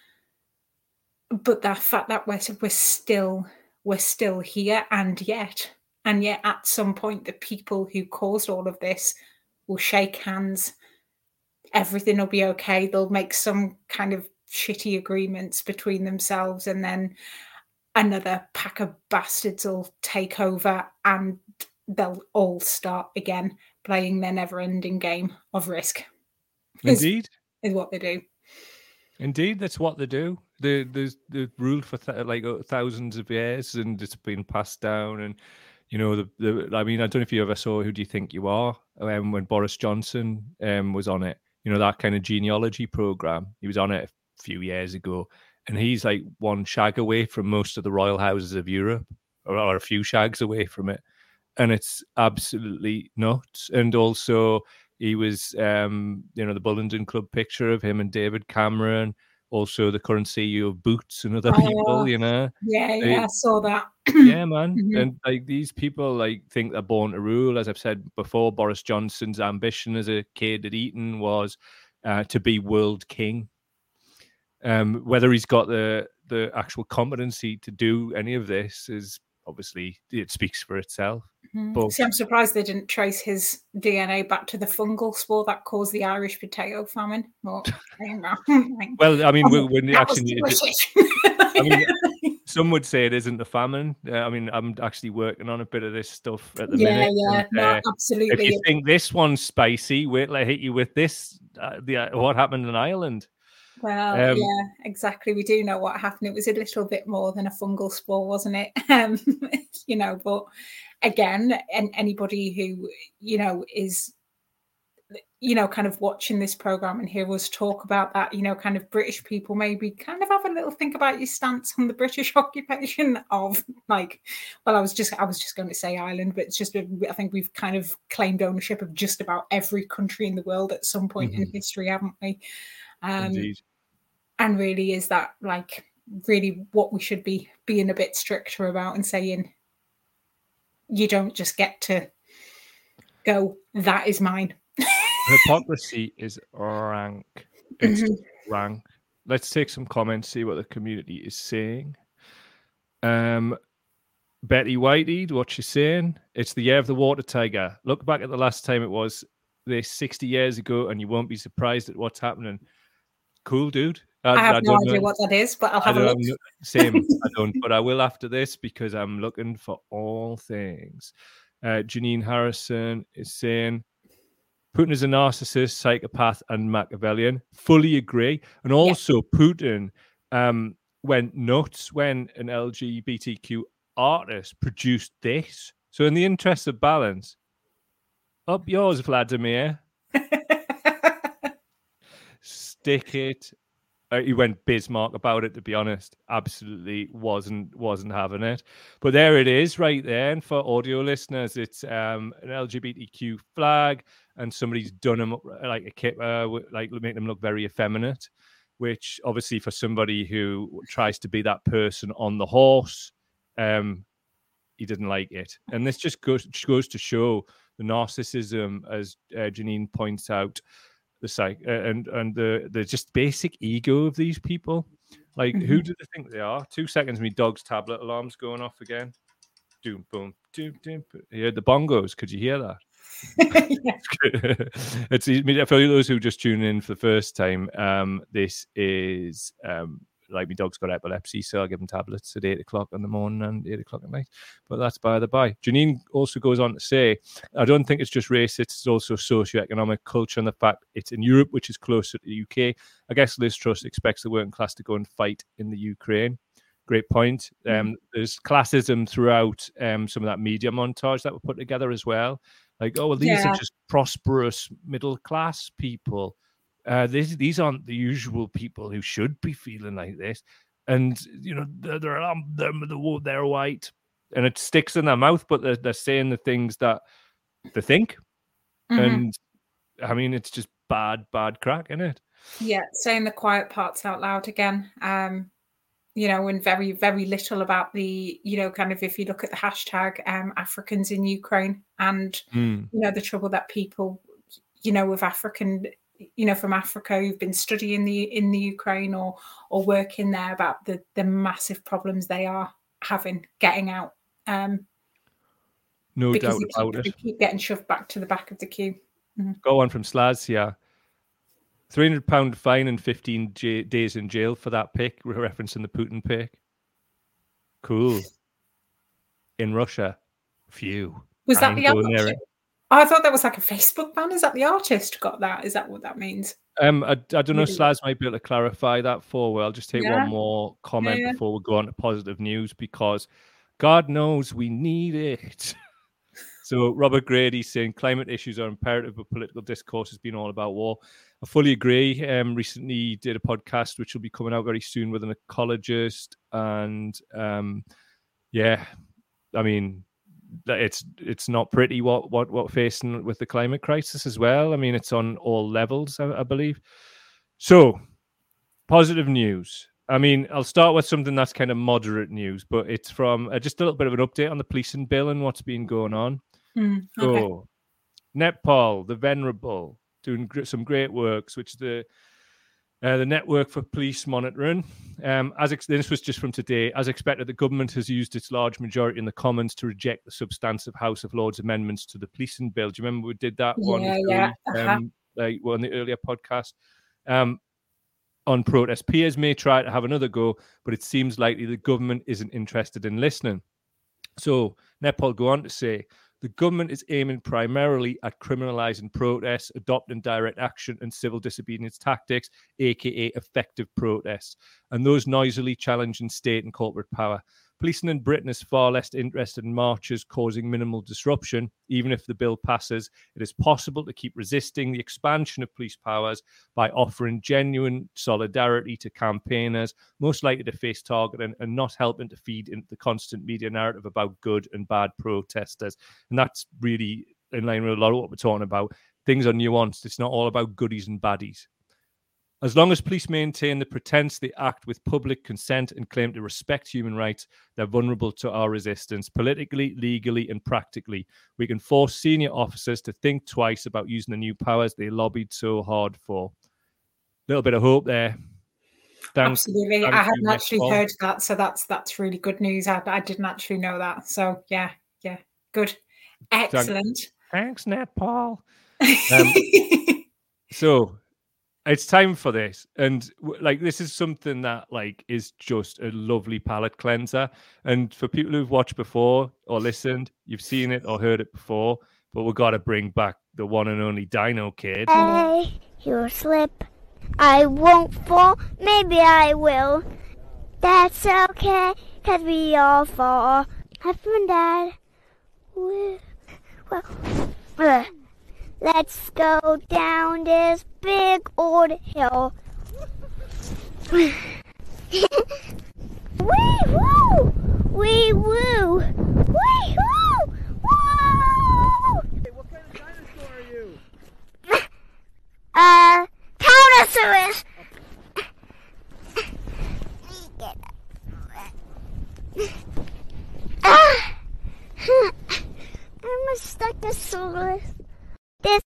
but the fact that we're, we're still, we're still here, and yet, and yet at some point, the people who caused all of this will shake hands. Everything will be okay. They'll make some kind of shitty agreements between themselves, and then another pack of bastards will take over, and they'll all start again playing their never-ending game of Risk. Indeed. Is, is what they do. Indeed, that's what they do. They, they, they've ruled for th- like thousands of years, and it's been passed down. And, you know, the, the I mean, I don't know if you ever saw Who Do You Think You Are um, when Boris Johnson um, was on it. You know, that kind of genealogy program. He was on it a few years ago, and he's like one shag away from most of the royal houses of Europe, or, or a few shags away from it. And it's absolutely nuts. And also, he was, um, you know, the Bullingdon Club picture of him and David Cameron, also the current C E O of Boots and other people, oh, you know. Yeah, yeah, they, I saw that. Yeah, man. Mm-hmm. And like these people, like, think they're born to rule. As I've said before, Boris Johnson's ambition as a kid at Eton was uh, to be world king. Um, whether he's got the the actual competency to do any of this is obviously, it speaks for itself. Mm-hmm. But, See, I'm surprised they didn't trace his D N A back to the fungal spore that caused the Irish potato famine. Well, well I mean, when, when actually, I mean, some would say it isn't the famine. Uh, I mean, I'm actually working on a bit of this stuff at the yeah, minute. Yeah, and, no, uh, absolutely. If you think this one's spicy, wait till I hit you with this. Uh, the uh, what happened in Ireland? Well, um, yeah, exactly. We do know what happened. It was a little bit more than a fungal spore, wasn't it? Um, you know, but again, and anybody who, you know, is, you know, kind of watching this program and hear us talk about that, you know, kind of British people maybe kind of have a little think about your stance on the British occupation of, like, well, I was just, I was just going to say Ireland, but it's just, I think we've kind of claimed ownership of just about every country in the world at some point mm-hmm. in history, haven't we? Um, Indeed. And really, is that like really what we should be being a bit stricter about and saying, you don't just get to go, that is mine. Hypocrisy is rank. It's mm-hmm. rank. Let's take some comments, see what the community is saying. Um, Betty Whitey, what she's saying? It's the year of the water tiger. Look back at the last time it was this sixty years ago, and you won't be surprised at what's happening. Cool, dude. I, I have I no idea know. what that is, but I'll have I a look. No, same, I don't, but I will after this because I'm looking for all things. Uh, Janine Harrison is saying, Putin is a narcissist, psychopath, and Machiavellian. Fully agree. And also, yeah. Putin um, went nuts when an L G B T Q artist produced this. So in the interest of balance, up yours, Vladimir. Stick it Uh, he went Bismarck about it, to be honest. Absolutely wasn't wasn't having it. But there it is right there. And for audio listeners, it's um, an L G B T Q flag, and somebody's done them like a kit, uh, like make them look very effeminate, which obviously for somebody who tries to be that person on the horse, um, he didn't like it. And this just goes, goes to show the narcissism, as uh, Janine points out, the psych uh, and and the the just basic ego of these people. Like, mm-hmm. who do they think they are? Two seconds, my dog's tablet alarm's going off again. Doom, boom, doom, doom. You heard the bongos? Could you hear that? It's for those who just tune in for the first time. Um, this is um. Like, my dog's got epilepsy, so I give him tablets at eight o'clock in the morning and eight o'clock at night. But that's by the by. Janine also goes on to say, I don't think it's just race, it's also socioeconomic culture, and the fact it's in Europe, which is closer to the U K. I guess Liz Truss expects the working class to go and fight in the Ukraine. Great point. Um, mm-hmm. There's classism throughout um, some of that media montage that were put together as well. Like, oh, well, these yeah. are just prosperous middle-class people. Uh, these these aren't the usual people who should be feeling like this, and you know they're they're, um, they're, they're white, and it sticks in their mouth, but they're they're saying the things that they think, mm-hmm. and I mean it's just bad bad crack, isn't it? Yeah, saying the quiet parts out loud again, um, you know, and very very little about the you know kind of if you look at the hashtag um, Africans in Ukraine and mm. you know the trouble that people you know with African. you know, from Africa who've been studying the in the Ukraine or or working there about the the massive problems they are having getting out. Um, no doubt keep, about it. They keep getting shoved back to the back of the queue. Mm-hmm. Go on from Slaz here. three hundred pound fine and fifteen j- days in jail for that pic, referencing the Putin pic. Cool. In Russia, phew. Was that the other? Oh, I thought that was like a Facebook ban. Is that the artist got that? Is that what that means? Um, I, I don't know. Slaz might be able to clarify that for. Well, I'll just take yeah. one more comment yeah, yeah. before we go on to positive news, because God knows we need it. So Robert Grady saying climate issues are imperative, but political discourse has been all about war. I fully agree. Um, recently did a podcast which will be coming out very soon with an ecologist, and um, yeah, I mean. It's it's not pretty what, what what we're facing with the climate crisis as well. I mean, it's on all levels, I, I believe. So, positive news. I mean, I'll start with something that's kind of moderate news, but it's from uh, just a little bit of an update on the policing bill and what's been going on. Mm, okay. So, Netpol, the Venerable, doing gr- some great works, which the Uh, the Network for Police Monitoring. Um, as ex- this was just from today. As expected, the government has used its large majority in the Commons to reject the substantive House of Lords amendments to the policing bill. Do you remember we did that yeah, one? Yeah, uh-huh. um, like well, on the earlier podcast um, on protest. Peers may try to have another go, but it seems likely the government isn't interested in listening. So Netpol go on to say, the government is aiming primarily at criminalising protests, adopting direct action and civil disobedience tactics, aka effective protests, and those noisily challenging state and corporate power. Policing in Britain is far less interested in marches causing minimal disruption. Even if the bill passes, it is possible to keep resisting the expansion of police powers by offering genuine solidarity to campaigners, most likely to face targeting, and not helping to feed into the constant media narrative about good and bad protesters. And that's really in line with a lot of what we're talking about. Things are nuanced. It's not all about goodies and baddies. As long as police maintain the pretense they act with public consent and claim to respect human rights, they're vulnerable to our resistance, politically, legally, and practically. We can force senior officers to think twice about using the new powers they lobbied so hard for. A little bit of hope there. Thanks, Absolutely. thank I hadn't you, actually Paul. heard that, so that's that's really good news. I, I didn't actually know that. So, yeah, yeah, good. Excellent. Thanks, Netpol. Um, so... It's time for this, and like this is something that like is just a lovely palate cleanser. And for people who've watched before or listened, you've seen it or heard it before. But we've got to bring back the one and only Dino Kid. Hey, you slip. I won't fall. Maybe I will. That's okay, 'cause we all fall. Have fun, Dad. Well, uh, let's go down this big old hill. Wee woo! Wee woo! Wee woo! Woo! Hey, what kind of dinosaur are you? Uh, Tyrannosaurus. Ah! I'm a Stegosaurus. This.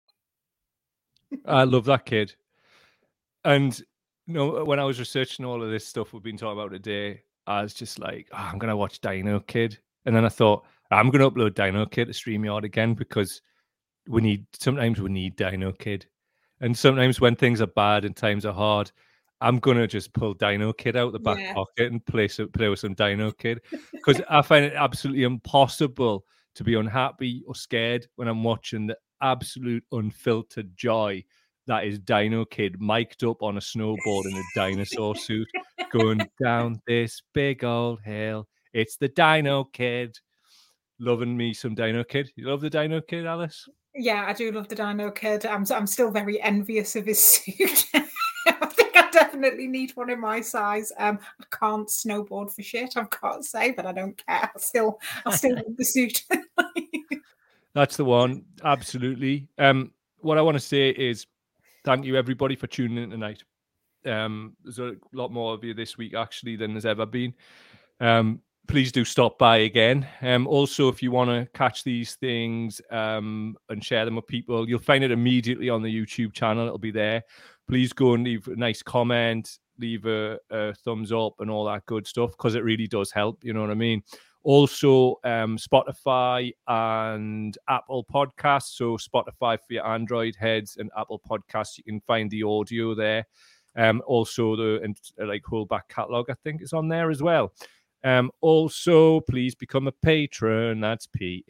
I love that kid. And you know, when I was researching all of this stuff we've been talking about today, I was just like, oh, I'm going to watch Dino Kid. And then I thought, I'm going to upload Dino Kid to StreamYard again because we need, sometimes we need Dino Kid. And sometimes when things are bad and times are hard, I'm going to just pull Dino Kid out the back Yeah. pocket and play, some, play with some Dino Kid. Because I find it absolutely impossible to be unhappy or scared when I'm watching the absolute unfiltered joy that is Dino Kid mic'd up on a snowboard in a dinosaur suit going down this big old hill. It's the Dino Kid. Loving me some Dino Kid. You love the Dino Kid, Alice? Yeah, I do love the Dino Kid. I'm I'm still very envious of his suit. I think I definitely need one in my size. Um, I can't snowboard for shit, I've got to say, but I don't care. I still, I still love the suit. That's the one. Absolutely. Um, what I want to say is thank you everybody for tuning in tonight. Um, there's a lot more of you this week actually than there's ever been. Um, please do stop by again. Um, also, if you want to catch these things um, and share them with people, you'll find it immediately on the YouTube channel. It'll be there. Please go and leave a nice comment, leave a, a thumbs up and all that good stuff because it really does help. You know what I mean? Also, um, Spotify and Apple Podcasts. So Spotify for your Android heads and Apple Podcasts, you can find the audio there. Um, also, the and, uh, like whole back catalogue, I think, is on there as well. Um, also, please become a patron. That's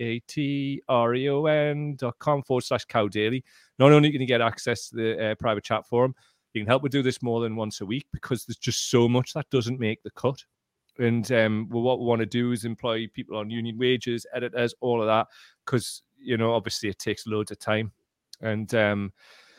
P-A-T-R-E-O-N dot com forward slash Cow Daily. Not only can you get access to the uh, private chat forum, you can help me do this more than once a week because there's just so much that doesn't make the cut. And um, well, what we want to do is employ people on union wages, editors, all of that, because, you know, obviously it takes loads of time. And um,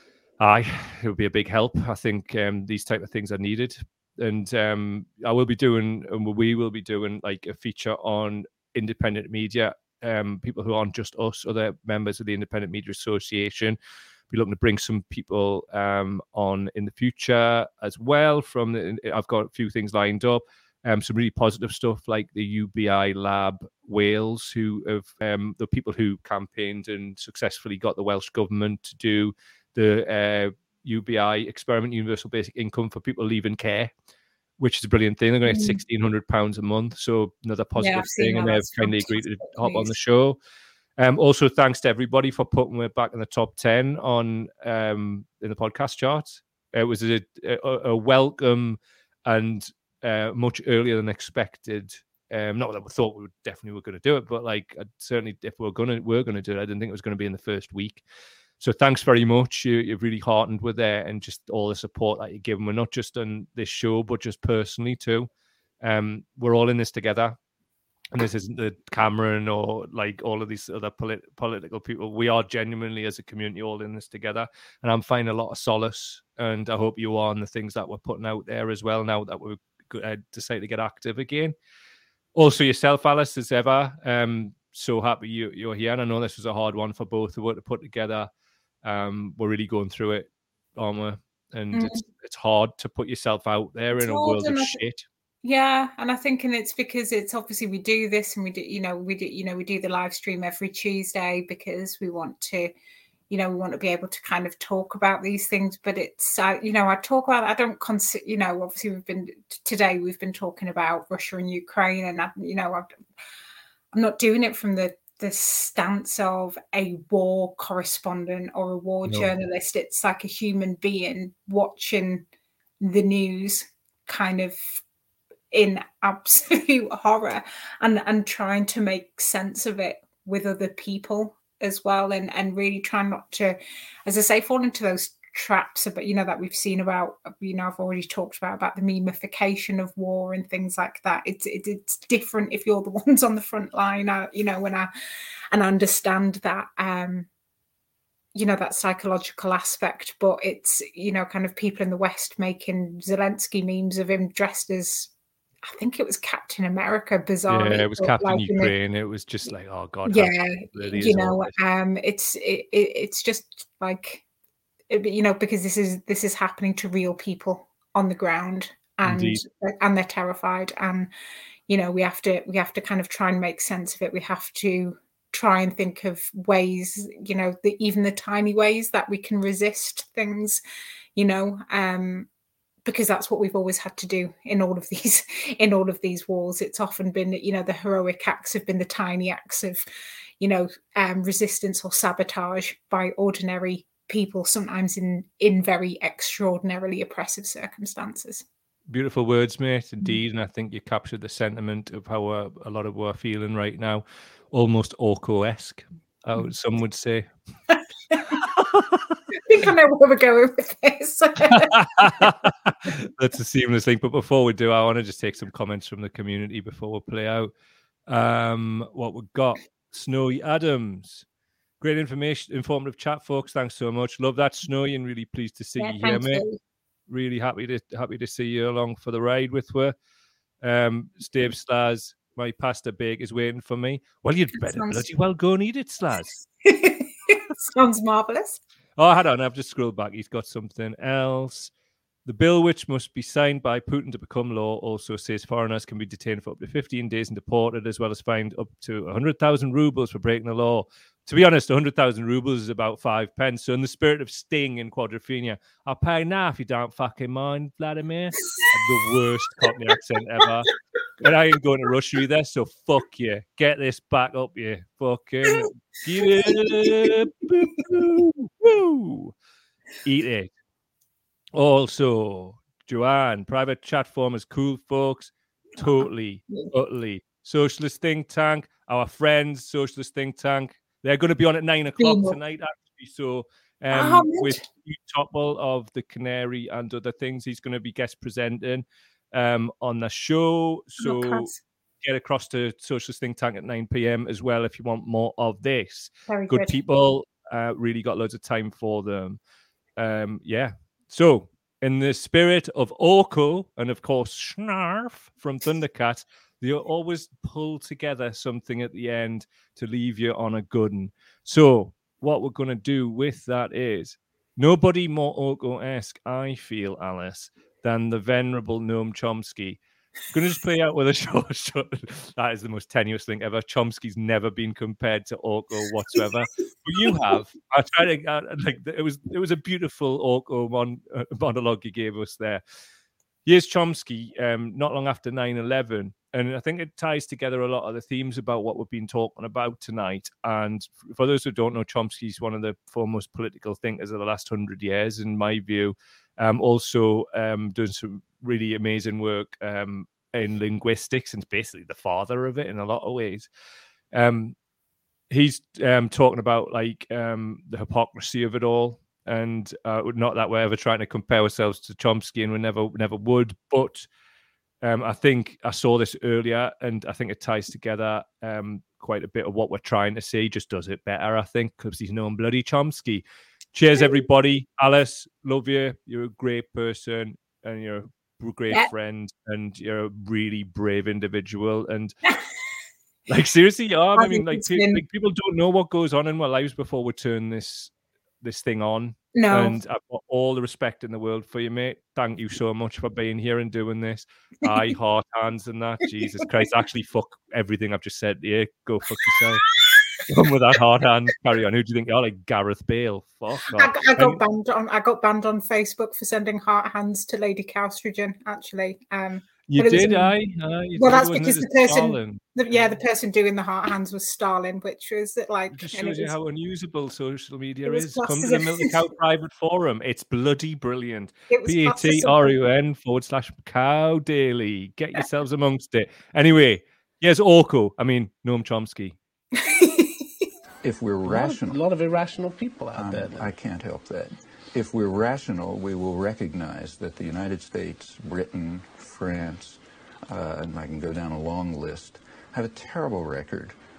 I, it would be a big help. I think um, these type of things are needed. And um, I will be doing, and we will be doing like a feature on independent media, um, people who aren't just us, other members of the Independent Media Association. Be looking to bring some people um, on in the future as well. From the, I've got a few things lined up. Um, some really positive stuff like the U B I Lab Wales, who have um, the people who campaigned and successfully got the Welsh government to do the uh, U B I experiment, universal basic income for people leaving care, which is a brilliant thing. They're going to get Mm. sixteen hundred pounds a month, so another positive Yeah, I've seen thing, that. and they've That's kindly agreed to fantastic hop on news. the show. Um, also, thanks to everybody for putting it back in the top ten on um, in the podcast charts. It was a, a, a welcome and uh, much earlier than expected. Um, not that we thought we would definitely were going to do it, but like I'd certainly if we we're going to we're going to do it, I didn't think it was going to be in the first week. So thanks very much. You, you've really heartened with there and just all the support that you're giving. We're not just on this show, but just personally too. Um, we're all in this together. And this isn't the Cameron or like all of these other polit- political people. We are genuinely as a community all in this together. And I'm finding a lot of solace. And I hope you are on the things that we're putting out there as well now that we've uh, decided to get active again. Also yourself, Alice, as ever. Um, so happy you, you're here. And I know this was a hard one for both of us to put together. Um, we're really going through it, aren't we? And Mm. it's it's hard to put yourself out there It's in a hard, world of and I thi- shit. Yeah, and I think, and it's because it's obviously we do this, and we do, you know, we do, you know, we do the live stream every Tuesday because we want to, you know, we want to be able to kind of talk about these things. But it's, uh, you know, I talk about, I don't consider, you know, obviously we've been today we've been talking about Russia and Ukraine, and I, you know, I've, I'm not doing it from the the stance of a war correspondent or a war No. journalist. It's like a human being watching the news, kind of in absolute horror, and and trying to make sense of it with other people as well, and and really trying not to, as I say, fall into those traps about, you know, that we've seen about, you know, I've already talked about about the memification of war and things like that. It's it, it's different if you're the ones on the front line, uh, you know, when I and I understand that, um you know, that psychological aspect, but it's, you know, kind of people in the West making Zelensky memes of him dressed as, I think it was Captain America, bizarrely. Yeah, it was but Captain like in a- Ukraine. It was just like, oh God. yeah, how really you is know, all this? um, it's it, it, it's just like, it- you know, because this is this is happening to real people on the ground, and Indeed. and they're terrified, and you know, we have to we have to kind of try and make sense of it. We have to try and think of ways, you know, the, even the tiny ways that we can resist things, you know, um, because that's what we've always had to do in all of these in all of these wars. It's often been, you know, the heroic acts have been the tiny acts of, you know, um, resistance or sabotage by ordinary people, sometimes in in very extraordinarily oppressive circumstances. Beautiful words, mate. Indeed, and I think you captured the sentiment of how uh, a lot of we're feeling right now, almost Orko-esque. Uh, some would say. I think I know where we're going with this. That's a seamless link. But before we do, I want to just take some comments from the community before we play out. Um, what we've got, Snowy Adams. Great information, informative chat, folks. Thanks so much. Love that, Snowy, and really pleased to see Yeah, you here, thank mate. you. Really happy to happy to see you along for the ride with her. Um, Steve Slaz, my pasta bake is waiting for me. Well, you'd better Sounds- bloody well go and eat it, Slaz. Sounds marvellous. Oh, hold on, I've just scrolled back. He's got something else. The bill, which must be signed by Putin to become law, also says foreigners can be detained for up to fifteen days and deported, as well as fined up to one hundred thousand rubles for breaking the law. To be honest, one hundred thousand rubles is about five pence. So in the spirit of Sting in Quadrophenia, I'll pay now if you don't fucking mind, Vladimir. The worst Cockney accent ever. And I ain't going to Russia either, so fuck you. Get this back up, you fucking... Get it up. Woo. Eat it. Also, Joanne, private chat form is cool, folks. Totally, utterly. Socialist think tank, our friends, Socialist think tank. They're going to be on at nine o'clock tonight, actually. So, um, Oh, with Hugh Topple of the Canary and other things, he's going to be guest presenting um, on the show. So, class. get across to Socialist Think Tank at nine p.m. as well if you want more of this. Very good good. people. Uh, really got loads of time for them. Um, yeah. So, in the spirit of Orko and, of course, Snarf from Thundercat, they always pull together something at the end to leave you on a good one. So, what we're going to do with that is nobody more Orko-esque, I feel, Alice, than the venerable Noam Chomsky. I'm going to just play out with a short, short. That is the most tenuous thing ever. Chomsky's never been compared to Orko whatsoever. But you have. I tried to, uh, like, it was it was a beautiful Orko mon, uh, monologue you gave us there. Here's Chomsky, um, not long after nine eleven. And I think it ties together a lot of the themes about what we've been talking about tonight. And for those who don't know, Chomsky's one of the foremost political thinkers of the last hundred years, in my view. Um, also um, doing some really amazing work um, in linguistics, and basically the father of it in a lot of ways. Um, he's um, talking about like um, the hypocrisy of it all, and uh, not that we're ever trying to compare ourselves to Chomsky, and we never never would. But um, I think I saw this earlier, and I think it ties together um, quite a bit of what we're trying to say. Just does it better, I think, because he's known bloody Chomsky. Cheers, everybody. Alice, love you. You're a great person, and you're a great Yeah. friend, and you're a really brave individual. And like, seriously, you are. I, I mean, think like, it's pe- been- like, people don't know what goes on in our lives before we turn this this thing on. No. And I've got all the respect in the world for you, mate. Thank you so much for being here and doing this. Eye, heart, hands, and that. Jesus Christ. Actually, fuck everything I've just said to you. Go fuck yourself. Come with that hard hand. Carry on. Who do you think you're? Like Gareth Bale? Fuck I, off. I got And- banned on. I got banned on Facebook for sending heart hands to Lady Caustrogen. Actually, um, You but it was did, in- aye? Aye, you well, did, that's wasn't because it? the It's person, Stalin. the, yeah, the person doing the heart hands was Stalin, which was like, Just and it shows you was- how unusable social media it was is. classed Come to as the a- Milton Cow private forum. It's bloody brilliant. It was P A classed as T R U N forward slash cow daily. Get yourselves amongst it. Anyway, yes, Orko. I mean, Noam Chomsky. If we're A lot of- rational, a lot of irrational people out um, there. I can't help that. If we're rational, we will recognize that the United States, Britain, France, uh, and I can go down a long list, have a terrible record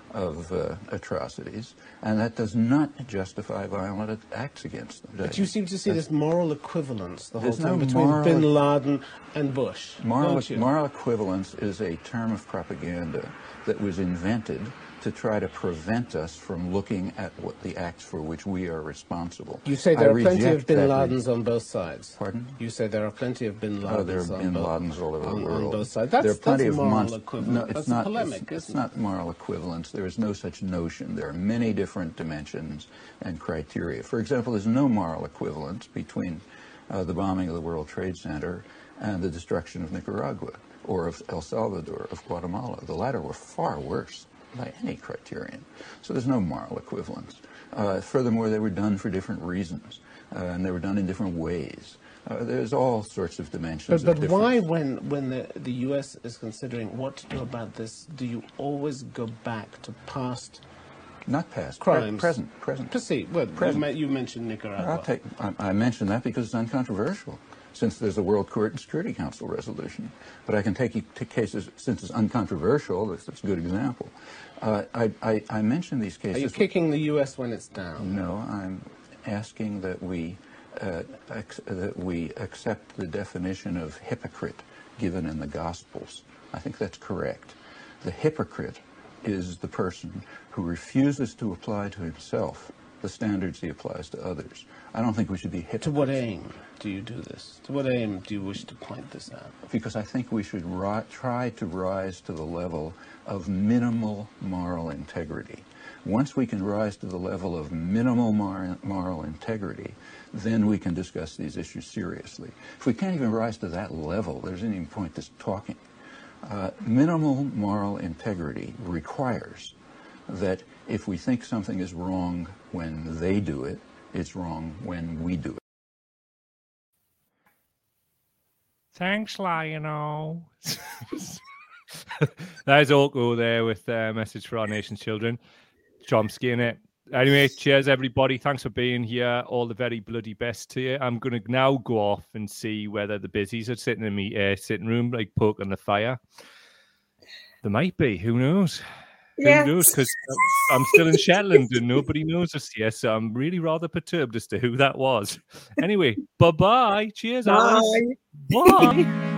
of uh, atrocities, and that does not justify violent acts against them. But you seem to see this moral equivalence the whole There's time no between moral- bin Laden and Bush. Moral, don't you? moral equivalence is a term of propaganda that was invented to try to prevent us from looking at what the acts for which we are responsible. You say there I are plenty of reject bin that Ladens re- on both sides. Pardon? You say there are plenty of bin Ladens Oh, there are on, bin both, Ladens all over on, the on world. both sides. That's, there are plenty that's of moral monst- equivalence. No, it's that's not. a polemic, it's, it's isn't not moral equivalence. There is no such notion. There are many different dimensions and criteria. For example, there's no moral equivalence between uh, the bombing of the World Trade Center and the destruction of Nicaragua, or of El Salvador, of Guatemala. The latter were far worse by any criterion. So there's no moral equivalence. Uh, furthermore, they were done for different reasons, uh, and they were done in different ways. Uh, there's all sorts of dimensions. But, of but why, when, when the, the U S is considering what to do about this, do you always go back to past Not past, pre- crimes? present, present. Proceed. Well, Present. You, ma- you mentioned Nicaragua. I'll take, I, I mentioned that because it's uncontroversial, since there's a World Court and Security Council resolution. But I can take you to cases, since it's uncontroversial, that's, that's a good example. Uh, I, I, I mentioned these cases. Are you kicking the U S when it's down? No, I'm asking that we, uh, ex- that we accept the definition of hypocrite given in the Gospels. I think that's correct. The hypocrite is the person who refuses to apply to himself the standards he applies to others. I don't think we should be hypocrites. To what aim do you do this? To what aim do you wish to point this out? Because I think we should ri- try to rise to the level of minimal moral integrity. Once we can rise to the level of minimal mor- moral integrity, then we can discuss these issues seriously. If we can't even rise to that level, there's any point to talking. Uh, minimal moral integrity requires that if we think something is wrong when they do it, it's wrong when we do it. Thanks, Lionel. There's Orko there with a message for our nation's children. Chomsky in it. Anyway, cheers, everybody. Thanks for being here. All the very bloody best to you. I'm going to now go off and see whether the busies are sitting in my uh, sitting room, like poking the fire. There might be. Who knows? Yes. Who knows? Because I'm still in Shetland and nobody knows us here. So I'm really rather perturbed as to who that was. Anyway, bye-bye. Cheers, Bye. Alice. Bye.